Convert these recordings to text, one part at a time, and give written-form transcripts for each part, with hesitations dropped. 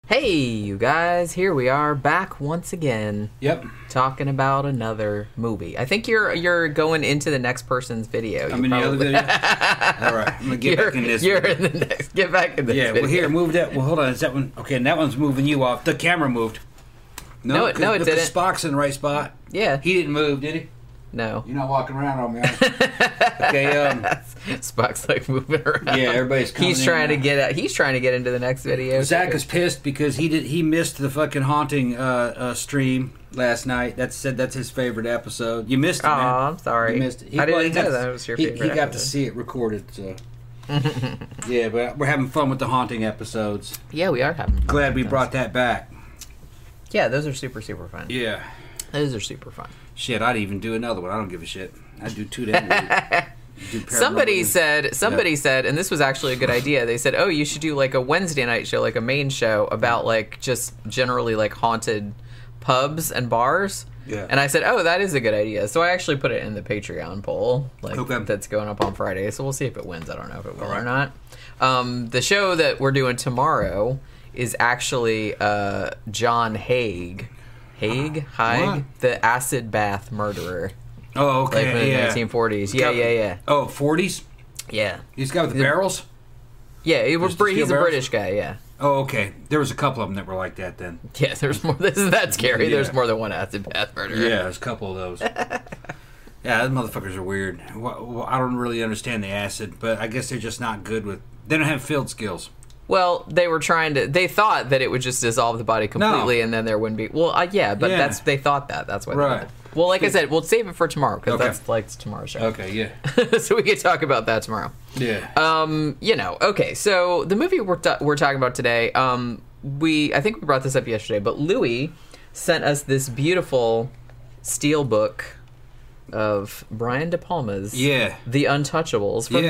Hey, you guys, here we are back once again. Yep. Talking about another movie. I think you're going into the next person's video. I'm in the other video? All right. I'm going to get back in this You're video. in the next. Get back in this video. Well, here, move that. Well, hold on. Is that one? Okay, and that one's moving you off. The camera moved. No, it didn't. Spock's in the right spot. Yeah. He didn't move, did he? No. You're not walking around on me, are you? Okay, Spock's like moving around. Yeah, everybody's coming He's in trying to now. get out. He's trying to get into the next video. Zach is pissed because he missed the fucking haunting stream last night. That's his favorite episode. You missed it, man. Oh, I'm sorry. You missed it. I didn't know that was your favorite He got to episode. see it recorded, so... Yeah, but we're having fun with the haunting episodes. Yeah, we are having fun. Glad we brought that back. Yeah, those are super, super fun. Yeah. Those are super fun. Shit, I'd even do another one. I don't give a shit. I'd do two that week. Somebody said, and this was actually a good idea. They said, "Oh, you should do like a Wednesday night show, like a main show about like just generally like haunted pubs and bars." Yeah. And I said, "Oh, that is a good idea." So I actually put it in the Patreon poll, like Okay. that's going up on Friday. So we'll see if it wins. I don't know if it will or not. The show that we're doing tomorrow is actually John Haig, What? the acid bath murderer. Oh, Like okay, in the yeah. 1940s. Yeah. Oh, 40s? Yeah. He's got the barrels? Yeah, Just the steel he's a barrels? British guy, yeah. Oh, okay. There was a couple of them that were like that then. Yeah, there's more. This is that scary. Yeah. There's more than one acid bath murderer. Yeah, there's a couple of those. Yeah, those motherfuckers are weird. Well, I don't really understand the acid, but I guess they're just not good with... They don't have field skills. Well, they thought that it would just dissolve the body completely, and then there wouldn't be. Well, yeah, but Yeah. they thought that. That's why. They Right. did it. Well, like I said, we'll save it for tomorrow because Okay. that's like tomorrow's show. Okay, yeah. So we can talk about that tomorrow. Yeah. Okay. So the movie we're talking about today, I think we brought this up yesterday, but Louis sent us this beautiful steel book of Brian De Palma's Yeah. The Untouchables from Yeah.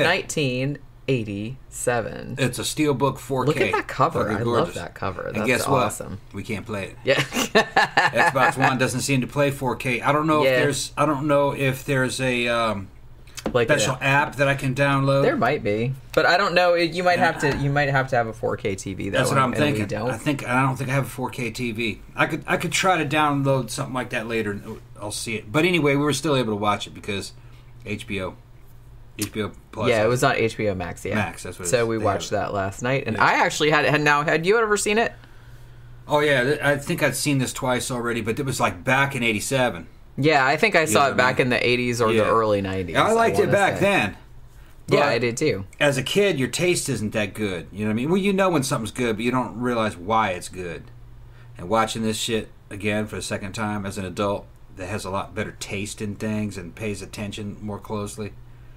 1987. It's a steelbook 4K. Look at that cover. Fucking I gorgeous. love that cover. And That's guess awesome. what? We can't play it. Yeah. Xbox One doesn't seem to play 4K. I don't know Yeah. if there's a like special app that I can download. There might be, but I don't know. You might have to. You might have to have a 4K TV. Though, That's what I'm and we thinking. don't. I don't think I have a 4K TV. I could try to download something like that later. And I'll see it. But anyway, we were still able to watch it because HBO Plus. Yeah, it was on HBO Max. Yeah, Max, that's what it So is. we They watched have that last night, and Yeah. I actually had now. Had you ever seen it? Oh yeah, I think I'd seen this twice already, but it was like back in '87. Yeah, I think I saw Yeah, it back man. in the 80s or Yeah. the early 90s. I liked it wanna back say. then. Yeah, But I did too. As a kid, your taste isn't that good. You know what I mean? Well, you know when something's good, but you don't realize why it's good. And watching this shit again for the second time as an adult that has a lot better taste in things and pays attention more closely.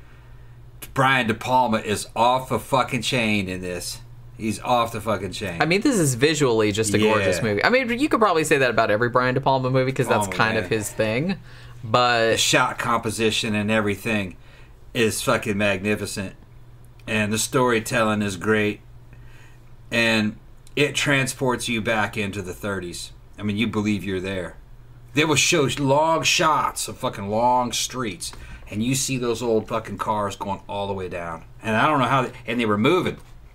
Brian De Palma is off the fucking chain in this. He's off the fucking chain. I mean, this is visually just a gorgeous Yeah. movie. I mean, you could probably say that about every Brian De Palma movie because that's Oh, kind man. of his thing. the But shot composition and everything is fucking magnificent. And the storytelling is great. And it transports you back into the 30s. I mean, you believe you're there. They will show long shots of fucking long streets. And you see those old fucking cars going all the way down. And I don't know how... and they were moving.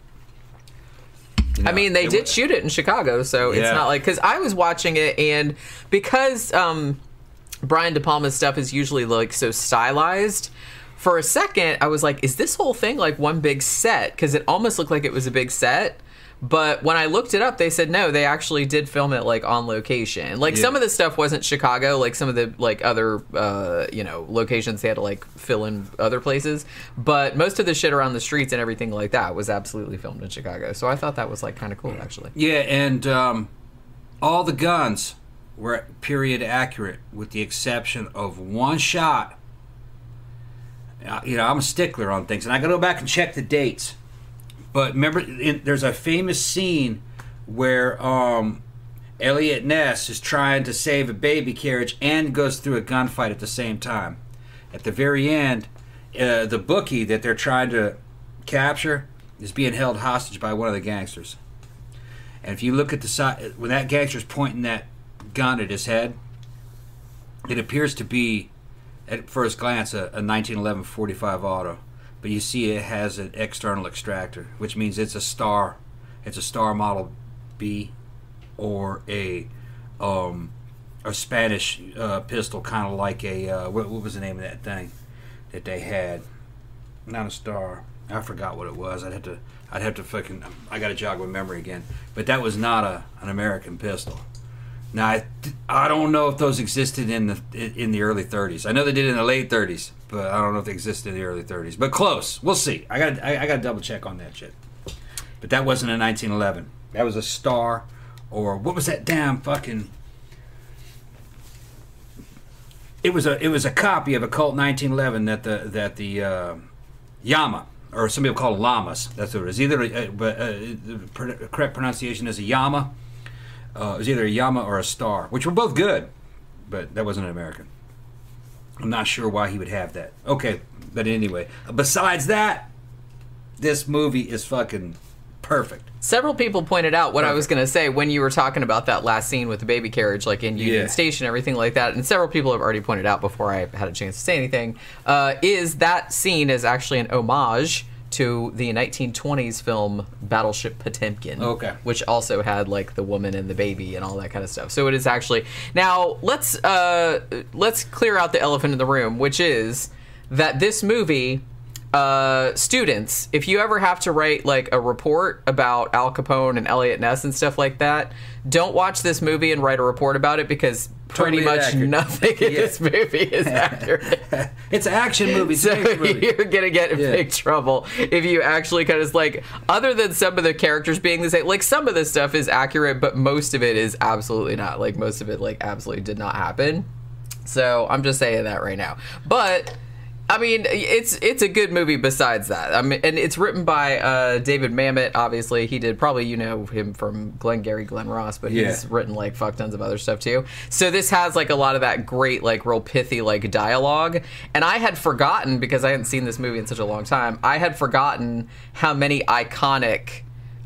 You know, I mean, they it did was- shoot it in Chicago, so it's Yeah. not like because I was watching it and because Brian De Palma's stuff is usually like so stylized. For a second, I was like, "Is this whole thing like one big set?" Because it almost looked like it was a big set. But when I looked it up, they said no, they actually did film it like on location. Like Yeah. some of the stuff wasn't Chicago, like some of the like other locations they had to like fill in other places. But most of the shit around the streets and everything like that was absolutely filmed in Chicago. So I thought that was like kind of cool actually. Yeah, and all the guns were period accurate, with the exception of one shot. I'm a stickler on things, and I got to go back and check the dates. But remember, there's a famous scene where Elliot Ness is trying to save a baby carriage and goes through a gunfight at the same time. At the very end, the bookie that they're trying to capture is being held hostage by one of the gangsters. And if you look at the side, when that gangster's pointing that gun at his head, it appears to be, at first glance, a 1911 45 auto. But you see it has an external extractor, which means it's a Star Model B or a Spanish pistol, kind of like a what was the name of that thing that they had? Not a Star. I forgot what it was. I'd have to fucking. I got to jog my memory again. But that was not an American pistol. Now I don't know if those existed in the early 30s. I know they did in the late 30s, but I don't know if they existed in the early 30s. But close. We'll see. I got to double check on that shit. But that wasn't a 1911. That was a Star, or what was that damn fucking? It was a copy of a Colt 1911 that the Yama, or some people call it Llamas. That's what it is. Either the correct pronunciation is a Yama. It was either a Yama or a Star, which were both good, but that wasn't an American. I'm not sure why he would have that. Okay, but anyway, besides that, this movie is fucking perfect. Several people pointed out what I was going to say when you were talking about that last scene with the baby carriage, like in Union Station, everything like that. And several people have already pointed out before I had a chance to say anything, is that scene is actually an homage to the 1920s film Battleship Potemkin, which also had like the woman and the baby and all that kind of stuff. So it is actually now let's clear out the elephant in the room, which is that this movie. Students, if you ever have to write like a report about Al Capone and Elliot Ness and stuff like that, don't watch this movie and write a report about it, because pretty much nothing in this movie is accurate. It's an action movie. So you're gonna get in big trouble if you actually kind of like, other than some of the characters being the same, like some of this stuff is accurate, but most of it is absolutely not. Like most of it like absolutely did not happen. So I'm just saying that right now. But I mean, it's a good movie besides that. I mean, and it's written by David Mamet, obviously. He did, probably you know him from Glengarry Glen Ross, but he's written like fuck tons of other stuff too. So this has like a lot of that great, like real pithy like dialogue. And I had forgotten, because I hadn't seen this movie in such a long time, I had forgotten how many iconic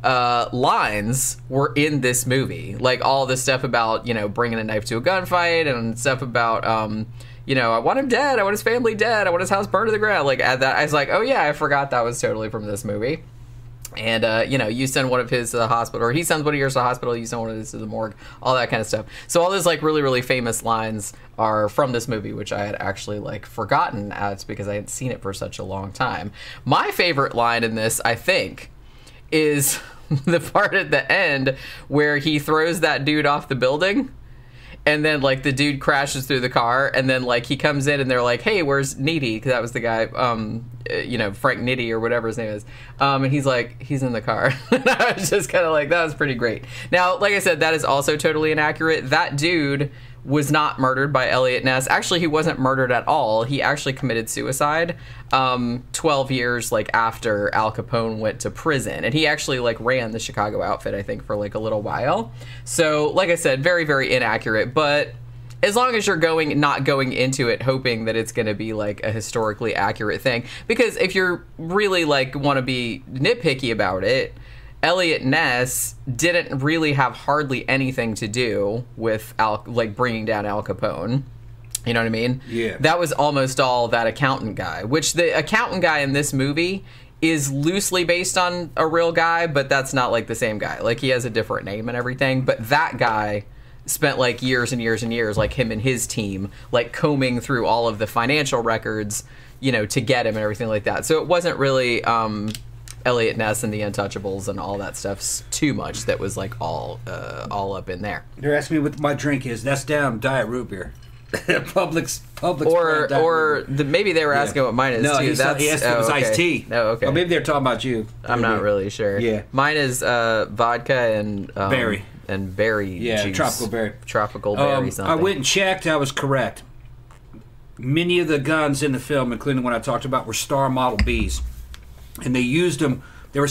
lines were in this movie. Like all this stuff about, you know, bringing a knife to a gunfight, and stuff about, you know, I want him dead, I want his family dead, I want his house burned to the ground. Like, at that, I was like, oh yeah, I forgot that was totally from this movie. And, you know, you send one of his to the hospital, or he sends one of yours to the hospital, you send one of his to the morgue, all that kind of stuff. So all those, like, really, really famous lines are from this movie, which I had actually, like, forgotten as, because I hadn't seen it for such a long time. My favorite line in this, I think, is the part at the end where he throws that dude off the building. And then, like, the dude crashes through the car, and then, like, he comes in, and they're like, hey, where's Needy? Because that was the guy, you know, Frank Nitti, or whatever his name is. And he's like, he's in the car. And I was just kind of like, that was pretty great. Now, like I said, that is also totally inaccurate. That dude was not murdered by Elliot Ness. Actually, he wasn't murdered at all. He actually committed suicide 12 years, like, after Al Capone went to prison. And he actually, like, ran the Chicago outfit, I think, for, like, a little while. So, like I said, very, very inaccurate. But as long as you're not going into it hoping that it's going to be, like, a historically accurate thing. Because if you're really, like, want to be nitpicky about it, Elliot Ness didn't really have hardly anything to do with bringing down Al Capone. You know what I mean? Yeah. That was almost all that accountant guy, which the accountant guy in this movie is loosely based on a real guy, but that's not like the same guy. Like, he has a different name and everything, but that guy spent like years and years and years, like him and his team, like combing through all of the financial records, you know, to get him and everything like that. So it wasn't really Elliot Ness and the Untouchables and all that stuff too much that was like all up in there. They're asking me what my drink is. That's damn Diet Root Beer. Publix. Or maybe they were asking what mine is too. He asked if it was iced tea. Oh, okay. Or maybe they're talking about you. I'm not really sure. Yeah. Mine is vodka and berry. And berry juice. Tropical berry something. I went and checked. I was correct. Many of the guns in the film, including what I talked about, were Star Model Bs. And they used them.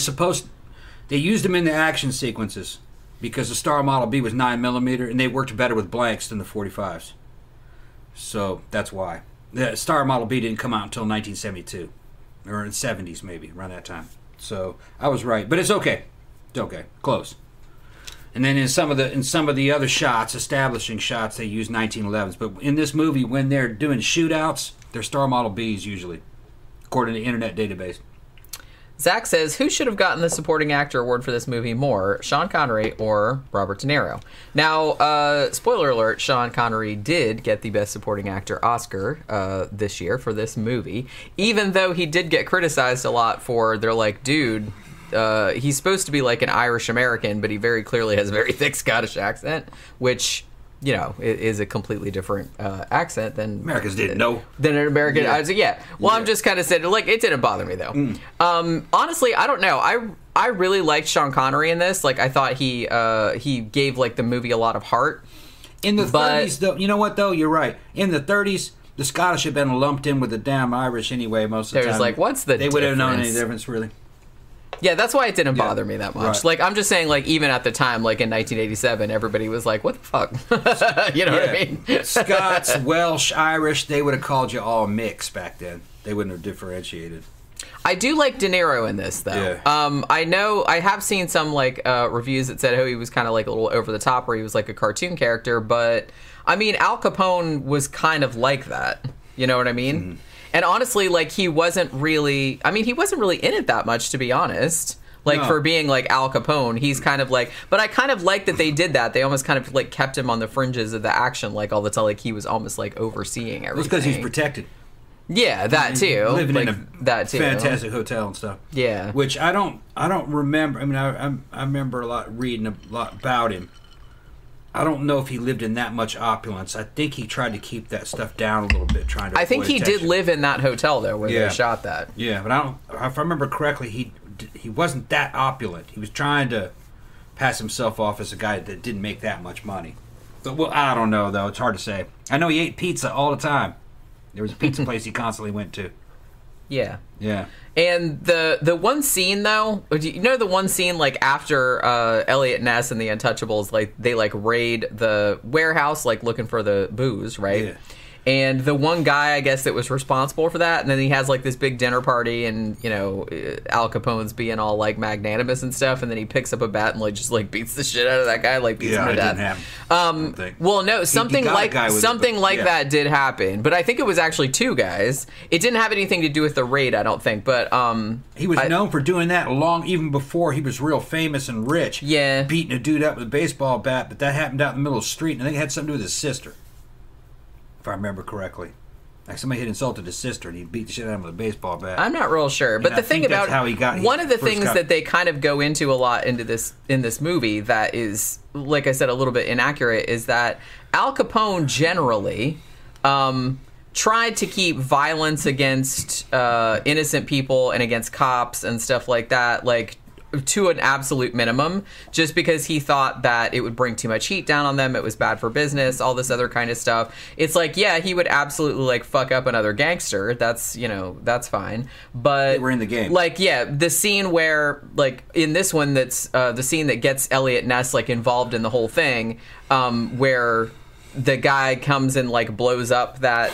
They used them in the action sequences because the Star Model B was 9mm, and they worked better with blanks than the 45s. So that's why the Star Model B didn't come out until 1972, or in the 70s maybe, around that time. So I was right, but it's okay. It's okay, close. And then in some of the other shots, establishing shots, they use 1911s. But in this movie, when they're doing shootouts, they're Star Model Bs usually, according to the Internet database. Zach says, who should have gotten the supporting actor award for this movie more, Sean Connery or Robert De Niro? Now, spoiler alert, Sean Connery did get the Best Supporting Actor Oscar this year for this movie, even though he did get criticized a lot for, they're like, dude, he's supposed to be like an Irish American, but he very clearly has a very thick Scottish accent, which... you know, is a completely different accent than Americans didn't know than an American. Yeah. I was like, yeah. Well, I'm just kind of saying, like, it didn't bother me though. Honestly, I don't know. I really liked Sean Connery in this. Like, I thought he gave like the movie a lot of heart. In the 30s, though, you know what though? You're right. In the 30s, the Scottish had been lumped in with the damn Irish anyway. Most of the time, There's like, what's the they would have known any difference? difference really. Yeah, that's why it didn't bother me that much. Right. Like, I'm just saying, like, even at the time, like in 1987, everybody was like, what the fuck? You know what I mean? Scots, Welsh, Irish, they would have called you all mixed back then. They wouldn't have differentiated. I do like De Niro in this, though. Yeah. I know I have seen some like reviews that said, oh, he was kind of like a little over the top, where he was like a cartoon character. But I mean, Al Capone was kind of like that. You know what I mean? Mm-hmm. And honestly, like, he wasn't really in it that much, to be honest. Like, for being like Al Capone, he's kind of like, but I kind of like that they did that. They almost kind of like kept him on the fringes of the action, like all the time. Like, he was almost like overseeing everything. It's because he's protected. Yeah, that too. Living like, in a that too. fantastic hotel and stuff. Yeah. Which I don't remember. I mean, I remember reading a lot about him. I don't know if he lived in that much opulence. I think he tried to keep that stuff down a little bit, trying to. I think avoid he attention. did live in that hotel though, where they shot that. Yeah, but if I remember correctly, he wasn't that opulent. He was trying to pass himself off as a guy that didn't make that much money. But, well, I don't know though. It's hard to say. I know he ate pizza all the time. There was a pizza place he constantly went to. Yeah. Yeah. And the one scene though, you know, the one scene like after Elliot Ness and the Untouchables, like they like raid the warehouse like looking for the booze, right? Yeah. And the one guy, I guess, that was responsible for that, and then he has like this big dinner party, and you know, Al Capone's being all like magnanimous and stuff, and then he picks up a bat and like just like beats the shit out of that guy, like beats him to death. Didn't happen. Well, no, something like that did happen, but I think it was actually two guys. It didn't have anything to do with the raid, I don't think, but he was known for doing that even before he was real famous and rich. Yeah, beating a dude up with a baseball bat, but that happened out in the middle of the street, and I think it had something to do with his sister. If I remember correctly. Like somebody had insulted his sister and he beat the shit out of him with a baseball bat. I'm not real sure. But the thing about one of the things that they kind of go into a lot in this movie that is, like I said, a little bit inaccurate is that Al Capone generally tried to keep violence against innocent people and against cops and stuff like that, like, to an absolute minimum, just because he thought that it would bring too much heat down on them, it was bad for business, all this other kind of stuff. It's like, yeah, he would absolutely like fuck up another gangster, that's, you know, that's fine, but they were in the game. Like, yeah, the scene where, like, in this one, that's the scene that gets Elliot Ness like involved in the whole thing, where the guy comes and like blows up that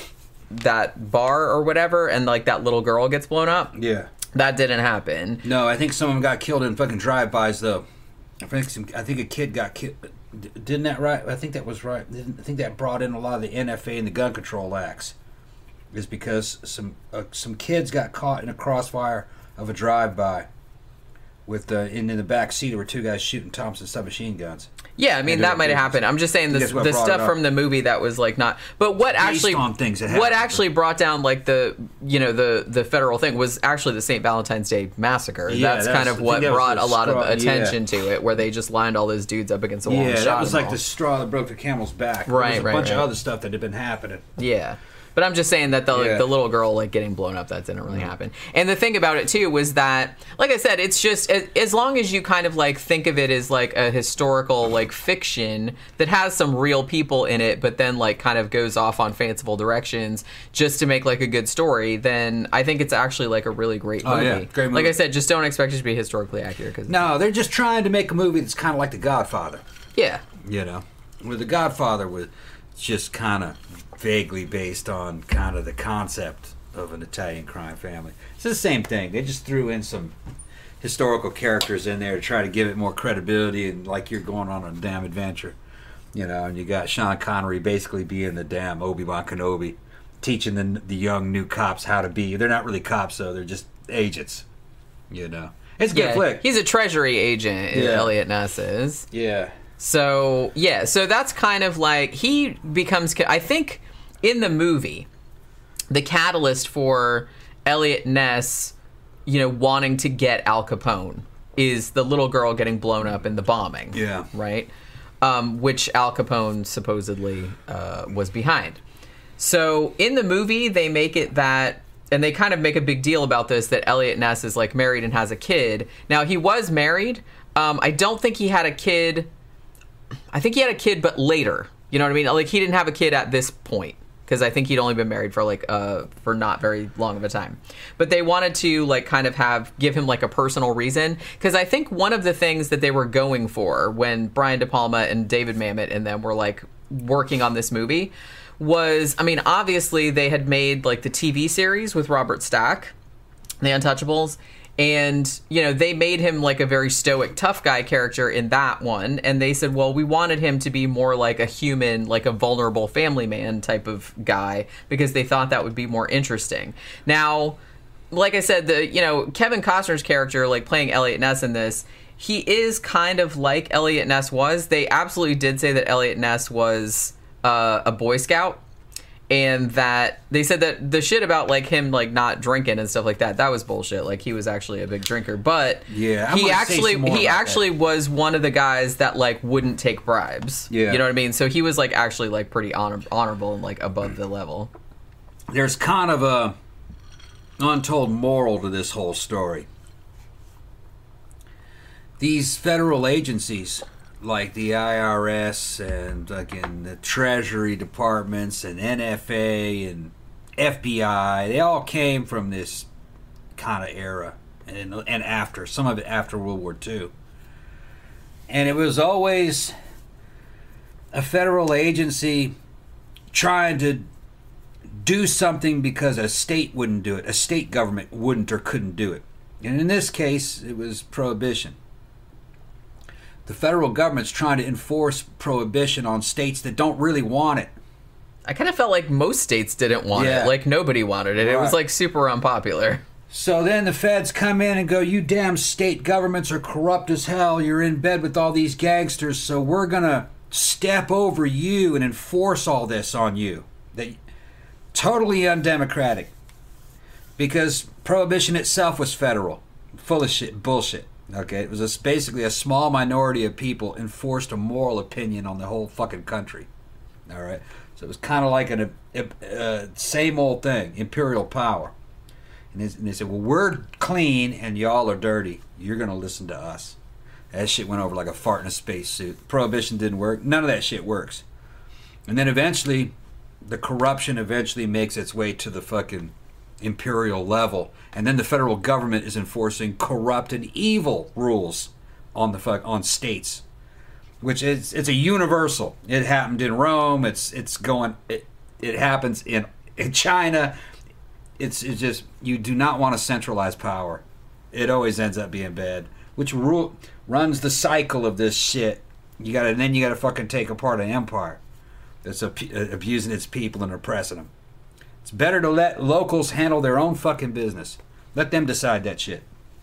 bar or whatever, and like that little girl gets blown up. Yeah. That didn't happen. No, I think some of them got killed in fucking drive-bys, though. I think a kid got killed. Didn't that right? I think that was right. I think that brought in a lot of the NFA and the gun control acts. Is because some kids got caught in a crossfire of a drive-by with in the back seat there were two guys shooting Thompson submachine guns. Yeah, I mean, that might have happened. I'm just saying the stuff from the movie that was like not. But what actually brought down like the federal thing was actually the St. Valentine's Day massacre. Yeah, that's kind of what brought a lot of attention to it, where they just lined all those dudes up against the wall. Yeah, and shot that was like all. The straw that broke the camel's back. Right, there was a bunch of other stuff that had been happening. Yeah. But I'm just saying that the little girl like getting blown up, that didn't really happen. And the thing about it too was that, like I said, it's just as long as you kind of like think of it as like a historical like fiction that has some real people in it, but then like kind of goes off on fanciful directions just to make like a good story, then I think it's actually like a really great movie. Oh, yeah. Great movie. Like I said, just don't expect it to be historically accurate. Cause no, they're just trying to make a movie that's kind of like The Godfather. Yeah. You know, where The Godfather was just kind of vaguely based on kind of the concept of an Italian crime family. It's the same thing. They just threw in some historical characters in there to try to give it more credibility and like you're going on a damn adventure. You know, and you got Sean Connery basically being the damn Obi-Wan Kenobi, teaching the young new cops how to be. They're not really cops, though. They're just agents. You know, it's a good flick. He's a treasury agent. Elliot Ness is. Yeah. So so that's kind of like he becomes. I think in the movie, the catalyst for Elliot Ness, wanting to get Al Capone is the little girl getting blown up in the bombing. Yeah. Right. Which Al Capone supposedly was behind. So in the movie, they make it that, and they kind of make a big deal about this, that Elliot Ness is like married and has a kid. Now, he was married. I don't think he had a kid. I think he had a kid, but later. You know what I mean? Like, he didn't have a kid at this point, because I think he'd only been married for for not very long of a time. But they wanted to like kind of give him like a personal reason, because I think one of the things that they were going for when Brian De Palma and David Mamet and them were like working on this movie was, I mean, obviously they had made like the TV series with Robert Stack, The Untouchables, and they made him like a very stoic tough guy character in that one, and they said, well, we wanted him to be more like a human, like a vulnerable family man type of guy, because they thought that would be more interesting. Now, like I said, Kevin Costner's character, like playing Elliot Ness in this, he is kind of like Elliot Ness was. They absolutely did say that Elliot Ness was a Boy Scout, and that they said that the shit about like him like not drinking and stuff like that was bullshit. Like, he was actually a big drinker, but he actually was one of the guys that like wouldn't take bribes. You know what I mean? So he was like actually like pretty honorable and like above the level. There's kind of a untold moral to this whole story. These federal agencies, like the IRS and again the Treasury departments and NFA and FBI, they all came from this kind of era, and after, some of it after World War II. And it was always a federal agency trying to do something because a state wouldn't do it, a state government wouldn't or couldn't do it. And in this case, it was prohibition. The federal government's trying to enforce prohibition on states that don't really want it. I kind of felt like most states didn't want it. Like, nobody wanted it. Right. It was like super unpopular. So then the feds come in and go, you damn state governments are corrupt as hell. You're in bed with all these gangsters, so we're going to step over you and enforce all this on you. Totally undemocratic. Because prohibition itself was federal. Full of shit, bullshit. Okay, it was basically a small minority of people enforced a moral opinion on the whole fucking country. All right, so it was kind of like a same old thing, imperial power. And they said, well, we're clean and y'all are dirty. You're going to listen to us. That shit went over like a fart in a spacesuit. Prohibition didn't work. None of that shit works. And then eventually, the corruption eventually makes its way to the fucking imperial level, and then the federal government is enforcing corrupt and evil rules on states, which it's a universal. It happened in Rome. It happens in China. It's just, you do not want to centralize power. It always ends up being bad, which runs the cycle of this shit. You gotta fucking take apart an empire that's abusing its people and oppressing them. It's better to let locals handle their own fucking business. Let them decide that shit.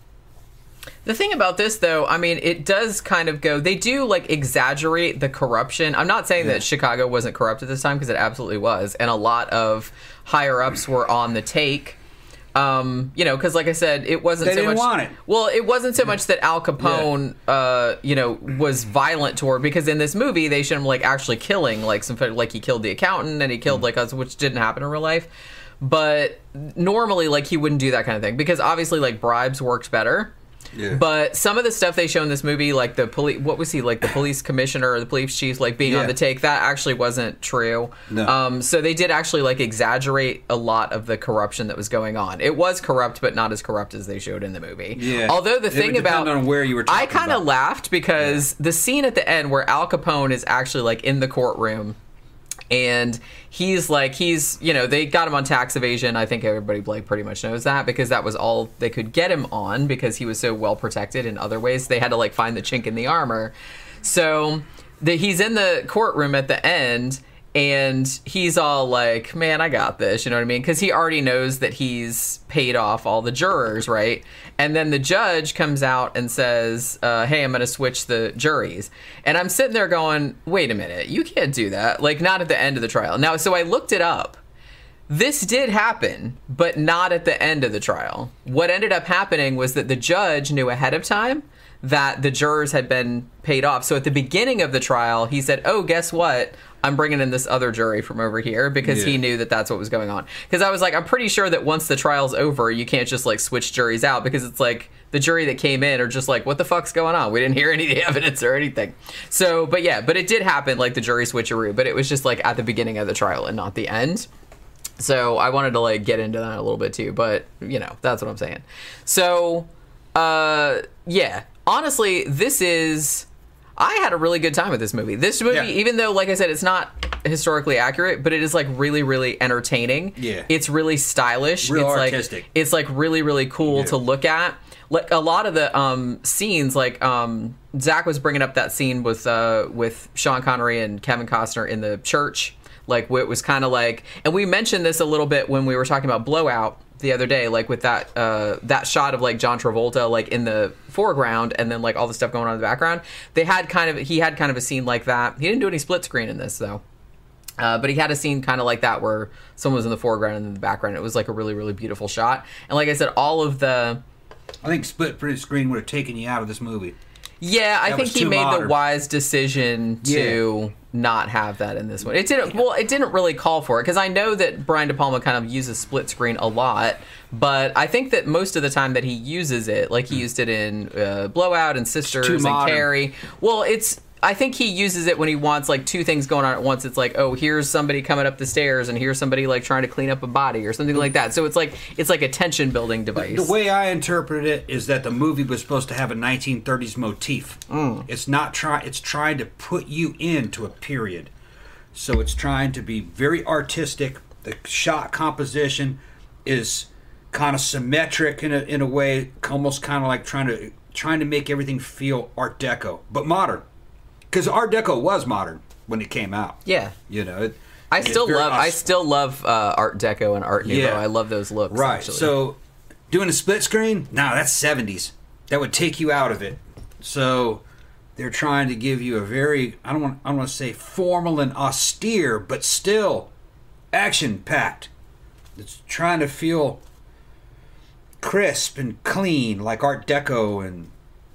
The thing about this, though, I mean, it does kind of go... They do, like, exaggerate the corruption. I'm not saying that Chicago wasn't corrupt at this time, because it absolutely was. And a lot of higher-ups were on the take. Because, like I said, it wasn't they so didn't much... want it. Well, it wasn't so much that Al Capone, was violent toward... Because in this movie, they showed him, like, actually killing, like, he killed the accountant, and he killed, like, us, which didn't happen in real life. But normally, like, he wouldn't do that kind of thing. Because, obviously, like, bribes worked better. Yeah. But some of the stuff they show in this movie, like the police, what was he, like the police commissioner or the police chief, like being on the take, that actually wasn't true. No. So they did actually like exaggerate a lot of the corruption that was going on. It was corrupt, but not as corrupt as they showed in the movie. Yeah. Although the thing about on where you were I kind of laughed because the scene at the end where Al Capone is actually like in the courtroom. And he's they got him on tax evasion. I think everybody like pretty much knows that because that was all they could get him on because he was so well protected in other ways. They had to like find the chink in the armor. So he's in the courtroom at the end And he's all like, man, I got this, you know what I mean? Because he already knows that he's paid off all the jurors, right? And then the judge comes out and says, hey, I'm going to switch the juries. And I'm sitting there going, wait a minute, you can't do that. Like, not at the end of the trial. Now, so I looked it up. This did happen, but not at the end of the trial. What ended up happening was that the judge knew ahead of time that the jurors had been paid off. So at the beginning of the trial, he said, oh, guess what? I'm bringing in this other jury from over here, because he knew that that's what was going on. Because I was like, I'm pretty sure that once the trial's over, you can't just like switch juries out, because it's like the jury that came in are just like, what the fuck's going on? We didn't hear any of the evidence or anything. So, but yeah, but it did happen, like the jury switcheroo, but it was just like at the beginning of the trial and not the end. So I wanted to like get into that a little bit too, but you know, that's what I'm saying. So, yeah, honestly, I had a really good time with this movie. This movie, even though, like I said, it's not historically accurate, but it is like really, really entertaining. Yeah. It's really stylish. Real it's artistic. Like, it's like really, really cool to look at. Like a lot of the scenes, like Zach was bringing up that scene with Sean Connery and Kevin Costner in the church. Like, it was kind of like, and we mentioned this a little bit when we were talking about Blowout the other day, like with that shot of like John Travolta like in the foreground and then like all the stuff going on in the background. He had kind of a scene like that. He didn't do any split screen in this though. But he had a scene kind of like that where someone was in the foreground and in the background. It was like a really, really beautiful shot. And like I said, I think split screen would have taken you out of this movie. Yeah, I think he made the wise decision to not have that in this one. It didn't. Well, it didn't really call for it, because I know that Brian De Palma kind of uses split screen a lot, but I think that most of the time that he uses it, like he used it in Blowout and Sisters and Carrie. Well, I think he uses it when he wants like two things going on at once. It's like, oh, here's somebody coming up the stairs, and here's somebody like trying to clean up a body or something like that. So it's like a tension building device. The way I interpreted it is that the movie was supposed to have a 1930s motif. It's not it's trying to put you into a period. So it's trying to be very artistic. The shot composition is kind of symmetric in a way, almost kind of like trying to make everything feel Art Deco, but modern. Because Art Deco was modern when it came out. Yeah, you know. I still love Art Deco and Art Nouveau. Yeah. I love those looks. Right. Actually. So doing a split screen, that's 70s. That would take you out of it. So they're trying to give you a very I don't want to say formal and austere, but still action packed. It's trying to feel crisp and clean like Art Deco, and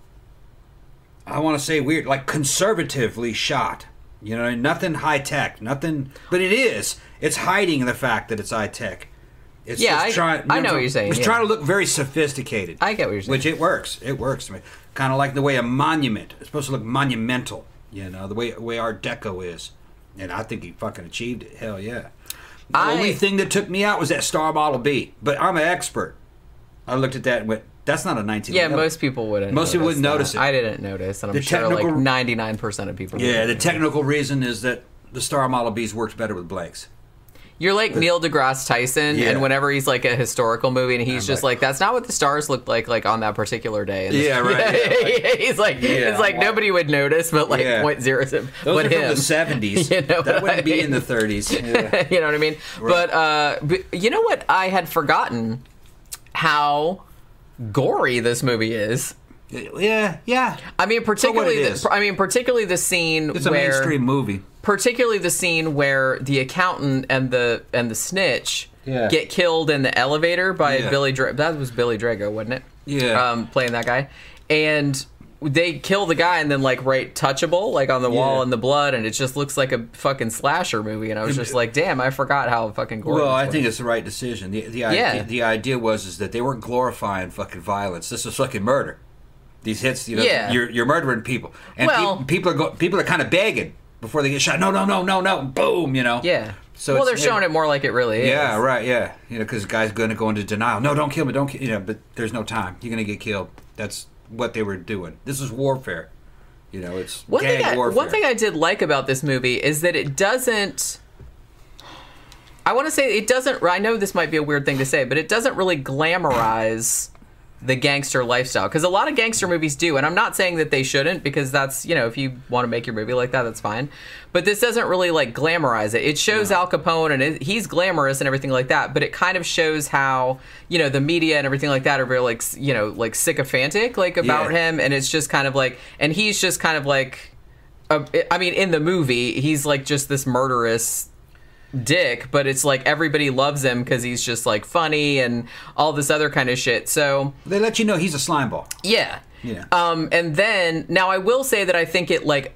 I want to say weird, like conservatively shot. You know, nothing high tech, nothing. But it is. It's hiding the fact that it's high tech. It's I know what you're saying. It's trying to look very sophisticated. I get what you're saying. Which it works. It works to me. Kind of like the way a monument is supposed to look monumental. You know, the way Art Deco is. And I think he fucking achieved it. Hell yeah. The only thing that took me out was that Star Model B. But I'm an expert. I looked at that and went, that's not a 1911. Yeah, most people wouldn't. Most people wouldn't notice it. I didn't notice, and I'm sure like 99% of people. Yeah, the technical reason is that the Star Model B's works better with blanks. You're like Neil deGrasse Tyson, and whenever he's like a historical movie, and he's just like, that's not what the stars looked like on that particular day. And yeah, right. He's like, it's like nobody would notice, but like 0.0. Those are from the 70s. You know, that wouldn't be in the 30s. Yeah. You know what I mean? Right. But you know what? I had forgotten how gory this movie is. Yeah. I mean, particularly the scene. It's a mainstream movie. Particularly the scene where the accountant and the snitch get killed in the elevator by Billy Drago. That was Billy Drago, wasn't it? Yeah. Playing that guy, and they kill the guy and then like write touchable like on the wall in the blood, and it just looks like a fucking slasher movie. And I was just like, damn, I forgot how fucking gory. Well, I think it's the right decision. The idea was that they weren't glorifying fucking violence. This was fucking murder. These hits, you know, you're murdering people, and people are kind of begging before they get shot. No, boom, you know. Yeah. So they're showing it more like it really is. Yeah, right. Yeah, you know, because the guy's going to go into denial. No, don't kill me, don't kill. You know, but there's no time. You're going to get killed. That's what they were doing. This is warfare. You know, it's gang warfare. One thing I did like about this movie is that it doesn't. I want to say it doesn't. I know this might be a weird thing to say, but it doesn't really glamorize the gangster lifestyle, because a lot of gangster movies do, and I'm not saying that they shouldn't, because that's, you know, if you want to make your movie like that, that's fine, but this doesn't really like glamorize it. It shows Al Capone, and he's glamorous and everything like that, but it kind of shows how, you know, the media and everything like that are very like, you know, like sycophantic like about him, and it's just kind of like, and he's just kind of like, I mean, in the movie he's like just this murderous dick, but it's like everybody loves him because he's just like funny and all this other kind of shit. So they let you know he's a slimeball. Yeah. Yeah. And then now I will say that I think it like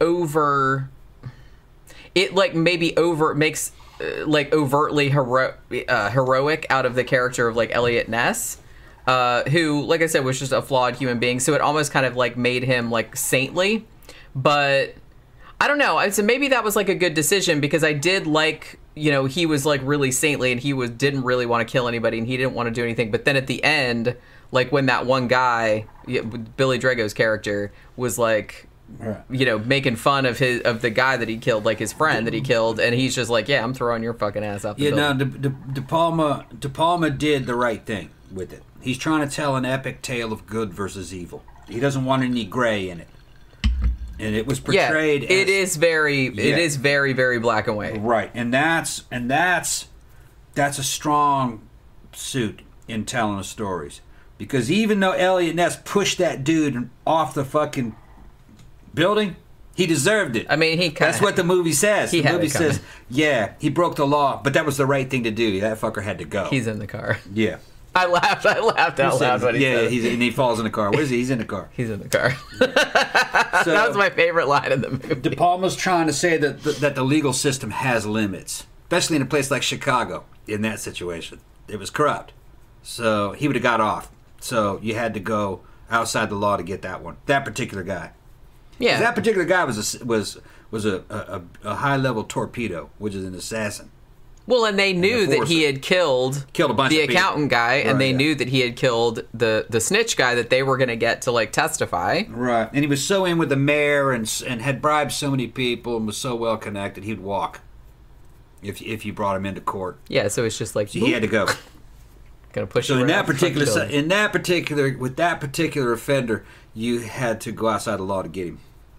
makes like overtly heroic out of the character of like Elliot Ness, who, like I said, was just a flawed human being. So it almost kind of like made him like saintly, but I don't know. So maybe that was like a good decision, because I did like, you know, he was like really saintly, and he didn't really want to kill anybody, and he didn't want to do anything. But then at the end, like when that one guy, Billy Drago's character, was like, you know, making fun of the guy that he killed, like his friend that he killed, and he's just like, yeah, I'm throwing your fucking ass out the building. De Palma did the right thing with it. He's trying to tell an epic tale of good versus evil. He doesn't want any gray in it. And it was portrayed. Yeah, it is very, very black and white. Right, and that's a strong suit in telling the stories, because even though Elliot Ness pushed that dude off the fucking building, he deserved it. I mean, that's what the movie says. The movie says, yeah, he broke the law, but that was the right thing to do. That fucker had to go. He's in the car. Yeah. I laughed out loud when he said it. And he falls in the car. Where is he? He's in the car. He's in the car. So, that was my favorite line in the movie. De Palma's trying to say that the legal system has limits, especially in a place like Chicago. In that situation, it was corrupt, so he would have got off. So you had to go outside the law to get that one. That particular guy. Yeah. That particular guy was a high level torpedo, which is an assassin. Well, and they knew that he had killed a bunch the of people. accountant guy, and they knew that he had killed the snitch guy that they were going to get to like testify. Right, and he was so in with the mayor and had bribed so many people and was so well connected, he'd walk if you brought him into court. Yeah, so it's just like so he had to go. Gonna push. So with that particular offender, you had to go outside the law to get him.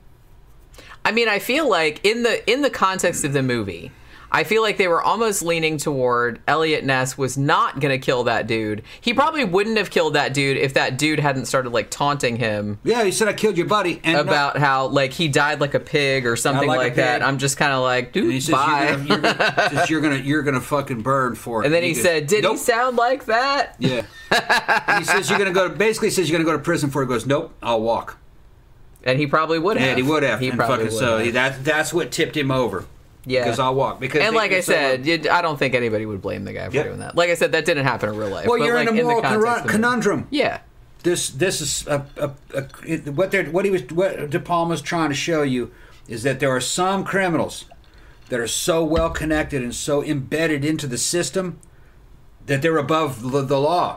I mean, I feel like in the context of the movie, I feel like they were almost leaning toward Elliot Ness was not going to kill that dude. He probably wouldn't have killed that dude if that dude hadn't started like taunting him. Yeah, he said, I killed your buddy. And about how like he died like a pig or something like that. I'm just kind of like, dude, says, bye. You're gonna fucking burn for it. And then he said, did he sound like that? Yeah. He says you're gonna go to prison for it. He goes, nope, I'll walk. And he probably would have. Yeah, he would have. He probably would have. That's what tipped him over. Yeah, because I'll walk. And like I said, I don't think anybody would blame the guy for doing that. Like I said, that didn't happen in real life. Well, you're in a moral conundrum. Yeah. This is what De Palma's trying to show you is that there are some criminals that are so well connected and so embedded into the system that they're above the law.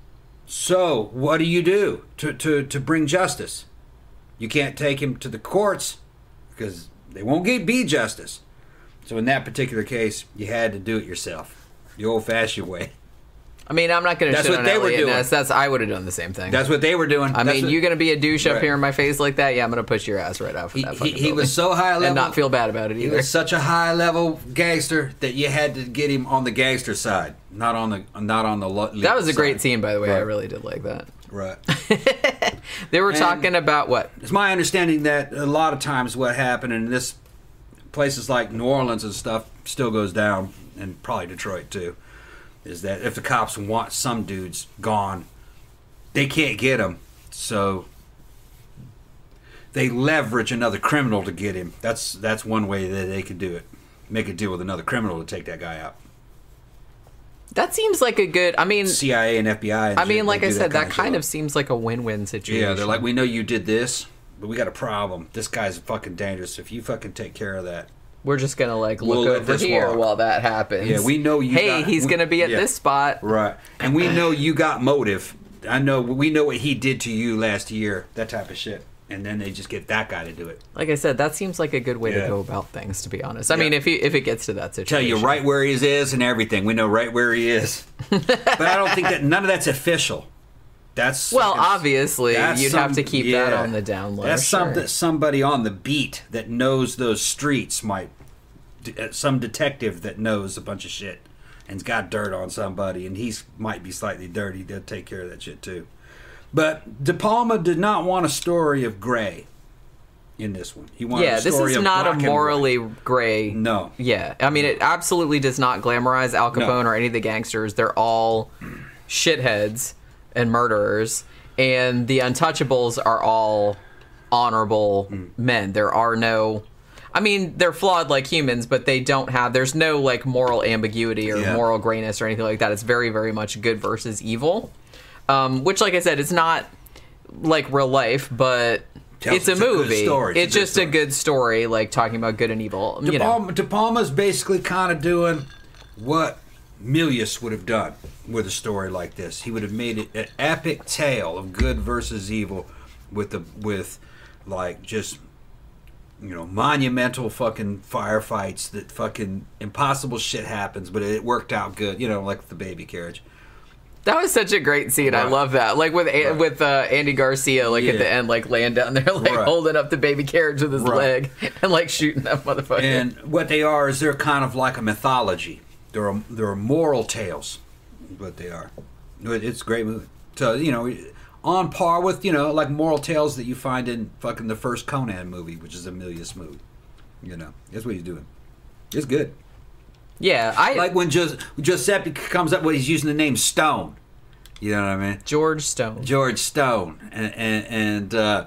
So what do you do to bring justice? You can't take him to the courts because they won't be justice. So in that particular case, you had to do it yourself, the old-fashioned way. I mean, I'm not going to shit on Elliot Ness. I would have done the same thing. That's what they were doing. I mean, you're going to be a douche up here in my face like that? Yeah, I'm going to push your ass right off of that fucking He was so high level. And not feel bad about it either. He was such a high-level gangster that you had to get him on the gangster side, not on the That was a great side. scene, by the way. Right. I really did like that. Right. They were talking about what? It's my understanding that a lot of times what happened in this places like New Orleans and stuff still goes down, and probably Detroit too, is that if the cops want some dudes gone, they can't get him, so they leverage another criminal to get him. That's one way that they could do it. Make a deal with another criminal to take that guy out. That seems like a good, I mean... CIA and FBI. And I mean, like I said, that kind of seems like a win-win situation. Yeah, they're like, we know you did this, but we got a problem. This guy's fucking dangerous. If you fucking take care of that, we're just gonna like look over here while that happens. Yeah, we know you. Hey, he's gonna be at this spot, right? And we know you got motive. We know what he did to you last year. That type of shit. And then they just get that guy to do it. Like I said, that seems like a good way to go about things. To be honest, I mean, if it gets to that situation, tell you right where he is and everything. We know right where he is. But I don't think that none of that's official. Well, obviously, you'd have to keep that on the down low. That's something somebody on the beat that knows those streets might, some detective that knows a bunch of shit and's got dirt on somebody, and he's might be slightly dirty. They'll take care of that shit too. But De Palma did not want a story of gray in this one. He wanted a story this is of not a black and morally white. gray. No. Yeah, I mean, it absolutely does not glamorize Al Capone or any of the gangsters. They're all shitheads and murderers, and the Untouchables are all honorable men. There are no, I mean, they're flawed like humans, but they don't have, there's no like moral ambiguity or moral grayness or anything like that. It's very, very much good versus evil, which, like I said, it's not like real life, but it's a movie. It's just a good story, like talking about good and evil. De Palma's basically kind of doing what Milius would have done with a story like this. He would have made it an epic tale of good versus evil with like just, you know, monumental fucking firefights that fucking impossible shit happens, but it worked out good, you know, like the baby carriage. That was such a great scene. Right. I love that. Like with Andy Garcia, like at the end, like laying down there, like holding up the baby carriage with his leg and like shooting that motherfucker. And what they are is they're kind of like a mythology. There are moral tales, what they are. It's a great movie. So, you know, on par with, you know, like moral tales that you find in fucking the first Conan movie, which is a Milius movie. You know, that's what he's doing. It's good. Yeah, like when Giuseppe comes up with, he's using the name Stone. You know what I mean? George Stone. George Stone, and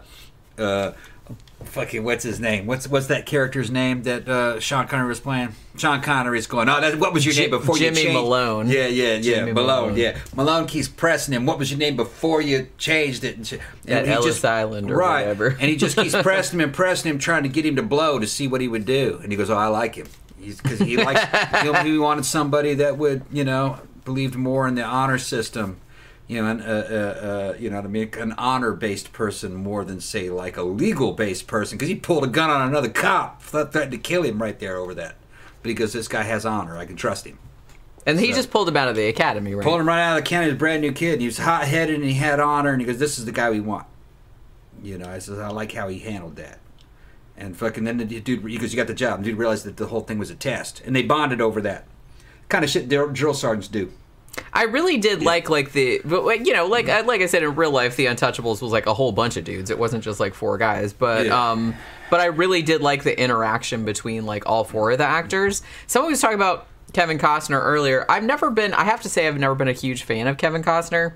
fucking what's his name? What's that character's name that Sean Connery was playing? Sean Connery's going, what was your name before you changed? Jimmy Malone. Yeah. Jimmy Malone. Yeah. Malone keeps pressing him. What was your name before you changed it? At Ellis Island or whatever. And he just keeps pressing him, trying to get him to blow to see what he would do. And he goes, I like him. Because he likes, he wanted somebody that would, you know, believed more in the honor system. You know, you know what I mean? An honor-based person more than, say, like a legal-based person. Because he pulled a gun on another cop, threatened to kill him right there over that. But he goes, this guy has honor. I can trust him. And he just pulled him out of the academy, right? Pulled him right out of the academy. He was a brand new kid. He was hot-headed and he had honor. And he goes, this is the guy we want. You know, I says, I like how he handled that. And fucking then the dude, he goes, you got the job. And the dude realized that the whole thing was a test. And they bonded over that. Kind of shit drill sergeants do. I really did like the, but you know, like I said, in real life, the Untouchables was like a whole bunch of dudes. It wasn't just like four guys, but but I really did like the interaction between like all four of the actors. Someone was talking about Kevin Costner earlier. I have to say, I've never been a huge fan of Kevin Costner.